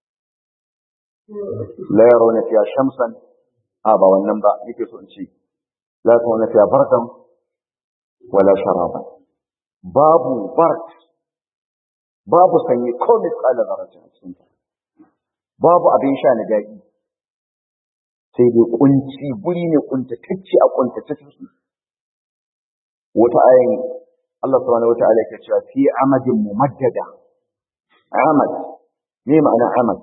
La yarawna fiha shamsan, ba wannan ba yake so in ce, la yarawna fiha bardan wala sharaba, babu bart, babu sanyi ko misali zarafin a cikin ta, babu abin sha na daɗi, sai dai kunci, guri ne kuntatacce a kuntatacce. Wata ayin Allah subhanahu wata'ala yake cewa fi amadin mumaddada. Amad, me ma'ana amad?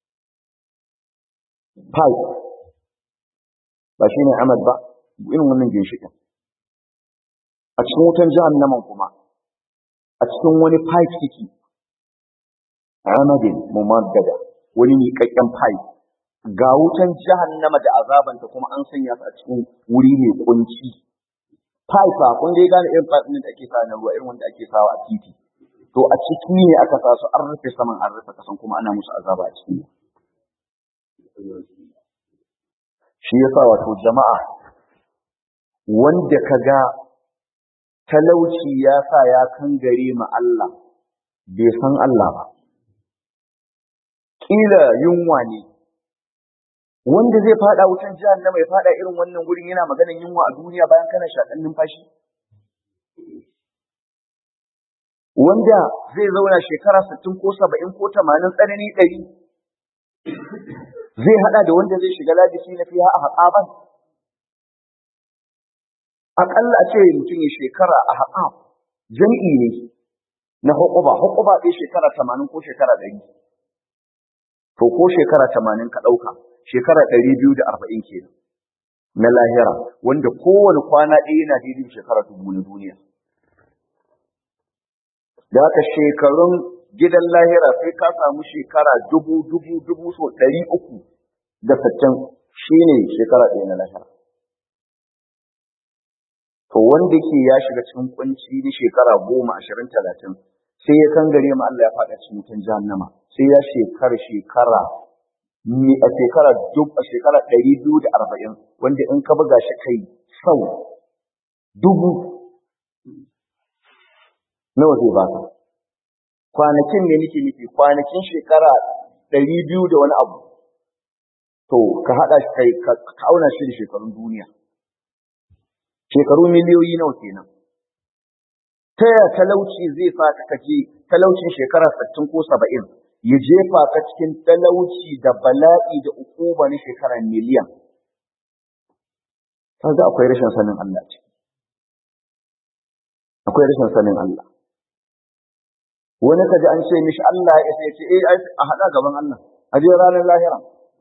Pipe, ba shine amad ba, irin wannan ginshiƙin. A cikin wutan jahannaman kuma, a cikin wani pipe ciki, amadin mumaddada, wani miƙaƙƙen pipe. Ga wutan jahannama da azabanta kuma an sanya su a cikin wuri mai kunci. Pipe, kun dai gane irin pipe ɗin da ake sa na ruwa, irin wanda ake sawa a titi. To a ciki ne aka sa su, an rufe saman, an rufe kasan, kuma ana musu azaba a ciki. Shi yasa wato jama'a, wanda kaga talauci ya sa ya kangare ma Allah, bai san Allah ba. Kila yunwa ne, wanda zai fada wutan jahannama ya fada irin wannan gurin yana maganar yunwa a duniya bayan kana shaƙan numfashi. wanda zai zauna shekara 60 ko 70 ko 80 tsanani 100 zai hada da wanda zai shiga labisi na fiha a haƙaban. Aƙalla a ce mutum ya shekara a haƙab jam'i ne na hukuba ɗaya shekara 80 ko shekara 100. To ko shekara 80 ka ɗauka, shekara 240 kenan na lahira, wanda kowane kwana ɗaya yana daidai shekara 1000 na duniya. Da haka shekarun gidan lahira sai ka samu shekara 1000 so 360 shine shekara ɗaya na lahira. To wanda ke ya shiga cikin kunci na shekara 10, 20, 30 sai ya kangare ma Allah ya faɗa cikin wutan jahannama, sai ya shekara 240, wanda in ka buga shi kai sau 1000 nawa zai baka? Kwanakin ne nake nufi, kwanakin shekara 200 da wani abu. To ka haɗa shi kai ka auna shi da shekarun duniya. Shekaru miliyoyi nawa kenan? Ta yaya talauci zai sa ka kaje talaucin shekara 60 ko 70 ya jefa ka cikin talauci da bala'i da ukuba na shekara miliyan? Kaga akwai rashin sanin Allah ce. Akwai rashin sanin Allah. Wani kaji an ce mishi Allah ya isa ya ce a hada gaban Allah a je ranar lahira.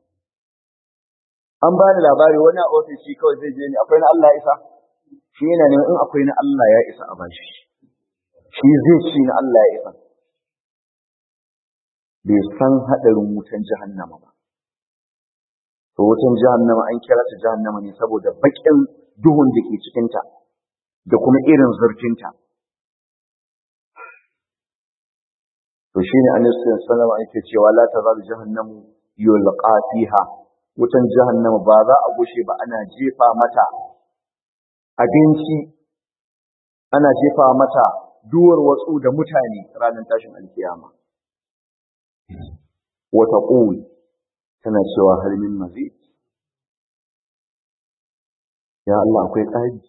An bani labari wani a ofishi kawai zai je ni akwai na Allah ya isa. Shi yana ne in akwai na Allah ya isa a bashi. Shi zai ci na Allah ya isa. Bai san hadarin wutan jahannama ba. To wutan jahannama an kira ta jahannama ne saboda bakin duhun da ke cikinta da kuma irin zurfinta. To shine Annabi sallallahu alaihi wasallam yake cewa la tazalu jahannamu yulqa fiha, wutan jahannama ba za a gushe ba ana jefa mata abinci, ana jefa mata duwar watsu da mutane ranar tashin alkiyama. Wa taqul, tana cewa hal min mazid, ya Allah akwai tsari.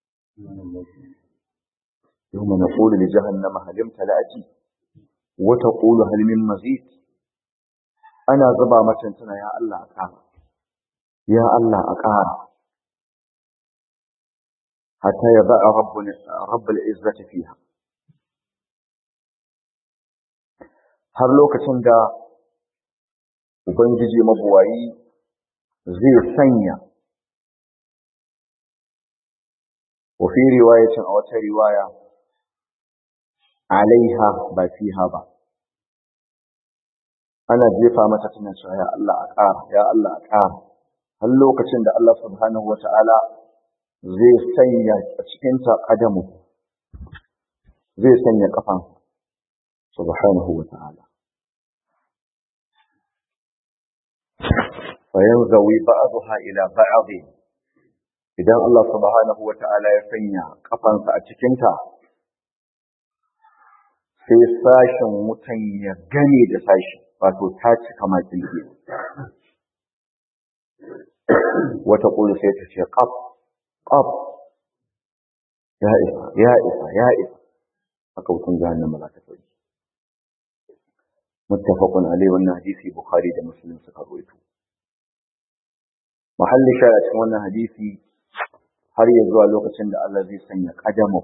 Yawma naqulu li jahannama hal imtala'ati wa taqulu hal min mazid. Ana zuba mata tana ya Allah a ƙara, ya Allah a ƙara, hatta ya ba'a rabbul izzati fiha, har lokacin da Ubangiji mabuwayi zai sanya, wa fi riwayatin a wata riwaya, alaiha ba fiha ba, ana jefa mata tana cewa ya Allah a ƙara, ya Allah a ƙara, har lokacin da Allah subhanahu wata'ala zai sanya a cikinta ƙadamu, zai sanya ƙafan subhanahu wata'ala. Fayanzawi ba'daha ila ba'd, idan Allah subhanahu wata'ala ya sanya ƙafansa a cikinta, sai sashen wutan ya gane da sashi, wato ta cika makilki. Wata ƙulu sai ta ce ƙaf, ƙaf, ya isa, ya isa, ya isa, haka wutan jahannama za ta faɗi. Muttafaqun alaihi, wannan hadisi Bukhari da Muslim suka rawaito. Mahallin shara cikin wannan hadisi har ya zuwa lokacin da Allah zai sanya ƙadamu,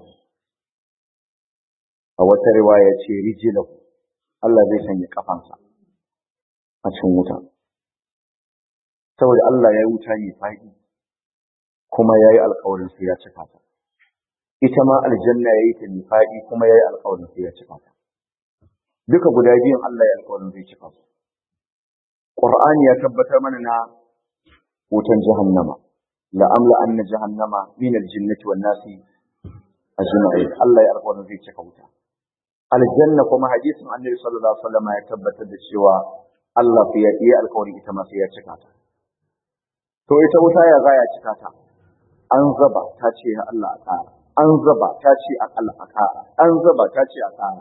a wata riwaya ce rijilahu, Allah zai sanya kafansa a cikin wuta, saboda Allah ya yi wuta ne faɗi kuma ya yi alƙawarin sai ya cika ta. Ita ma aljanna ya yi ta ne faɗi kuma ya yi alƙawarin sai ya cika ta. Duka guda biyun Allah ya alƙawarin zai cika su. Qur'ani ya tabbatar mana na wutan jahannama, la'amla anna jahannama min al-jinnati wan nasi ajma'in. Allah ya alƙawarin zai cika wuta. Aljanna kuma hadisin Annabi sallallahu alaihi wasallam ya tabbatar da cewa Allah ya yi alƙawarin ita ma sai ya cika ta. To ita wuta ya za ya cika ta? An zaba ta ce ya Allah a ƙara, an zaba ta ce a Allah a ƙara, an zaba ta ce a ƙara.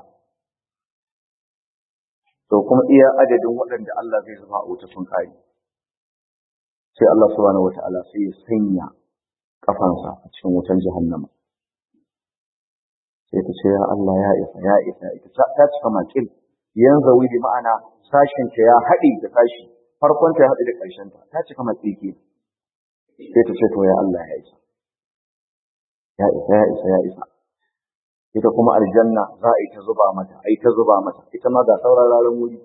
To kuma iya adadin waɗanda Allah zai zuba a wuta sun ƙare. Sai Allah subhanahu wata'ala sai ya sanya kafansa a cikin wutan jahannama. sai ta ce ya Allah ya isa ya isa ita ta cika makil yanzu wuri ma'ana sashin ta ya haɗe da sashi farkon ta ya haɗe da ƙarshen ta cika makil ke sai ta ce to ya Allah ya isa ya isa ya isa ya isa ita kuma aljanna za a yi ta zuba mata ita ma ga sauran ranar wuri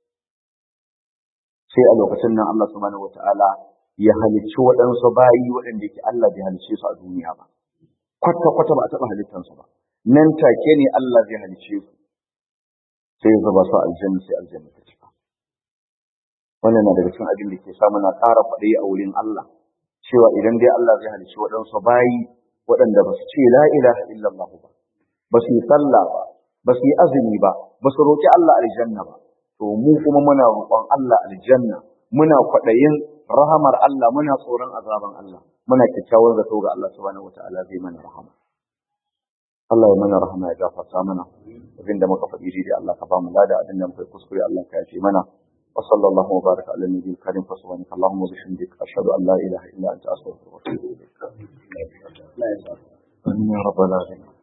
sai a lokacin nan Allah subhanahu wataala ya halicci waɗansu bayi waɗanda yake Allah bai halicce su a duniya ba kwata ba a taɓa halittansu ba nan take ne Allah zai halicce su sai ya zuba su aljanna sai aljanna ta cika wannan na daga cikin abin da ke sa muna ƙara faɗi a wurin Allah cewa idan dai Allah zai halicci waɗansu bayi waɗanda ba su ce la ilaha illallah ba su yi sallah ba su yi azumi ba su roƙi Allah aljanna ba to mu kuma muna roƙon Allah aljanna muna kwaɗayin rahamar Allah muna tsoron azaban Allah muna kyakkyawar zato ga Allah subhanahu wataala zai mana rahama Allah ya mana rahama ya gafarta mana abin da muka faɗi dai Allah ka ba mu lada abin da muka kuskure Allah ka yafe mana wa sallallahu wa baraka ala nabiyil karim fa subhanaka allahumma wa bihamdika ashhadu an la ilaha illa anta astaghfiruka wa atubu ilaik. Amin ya rabbal alamin.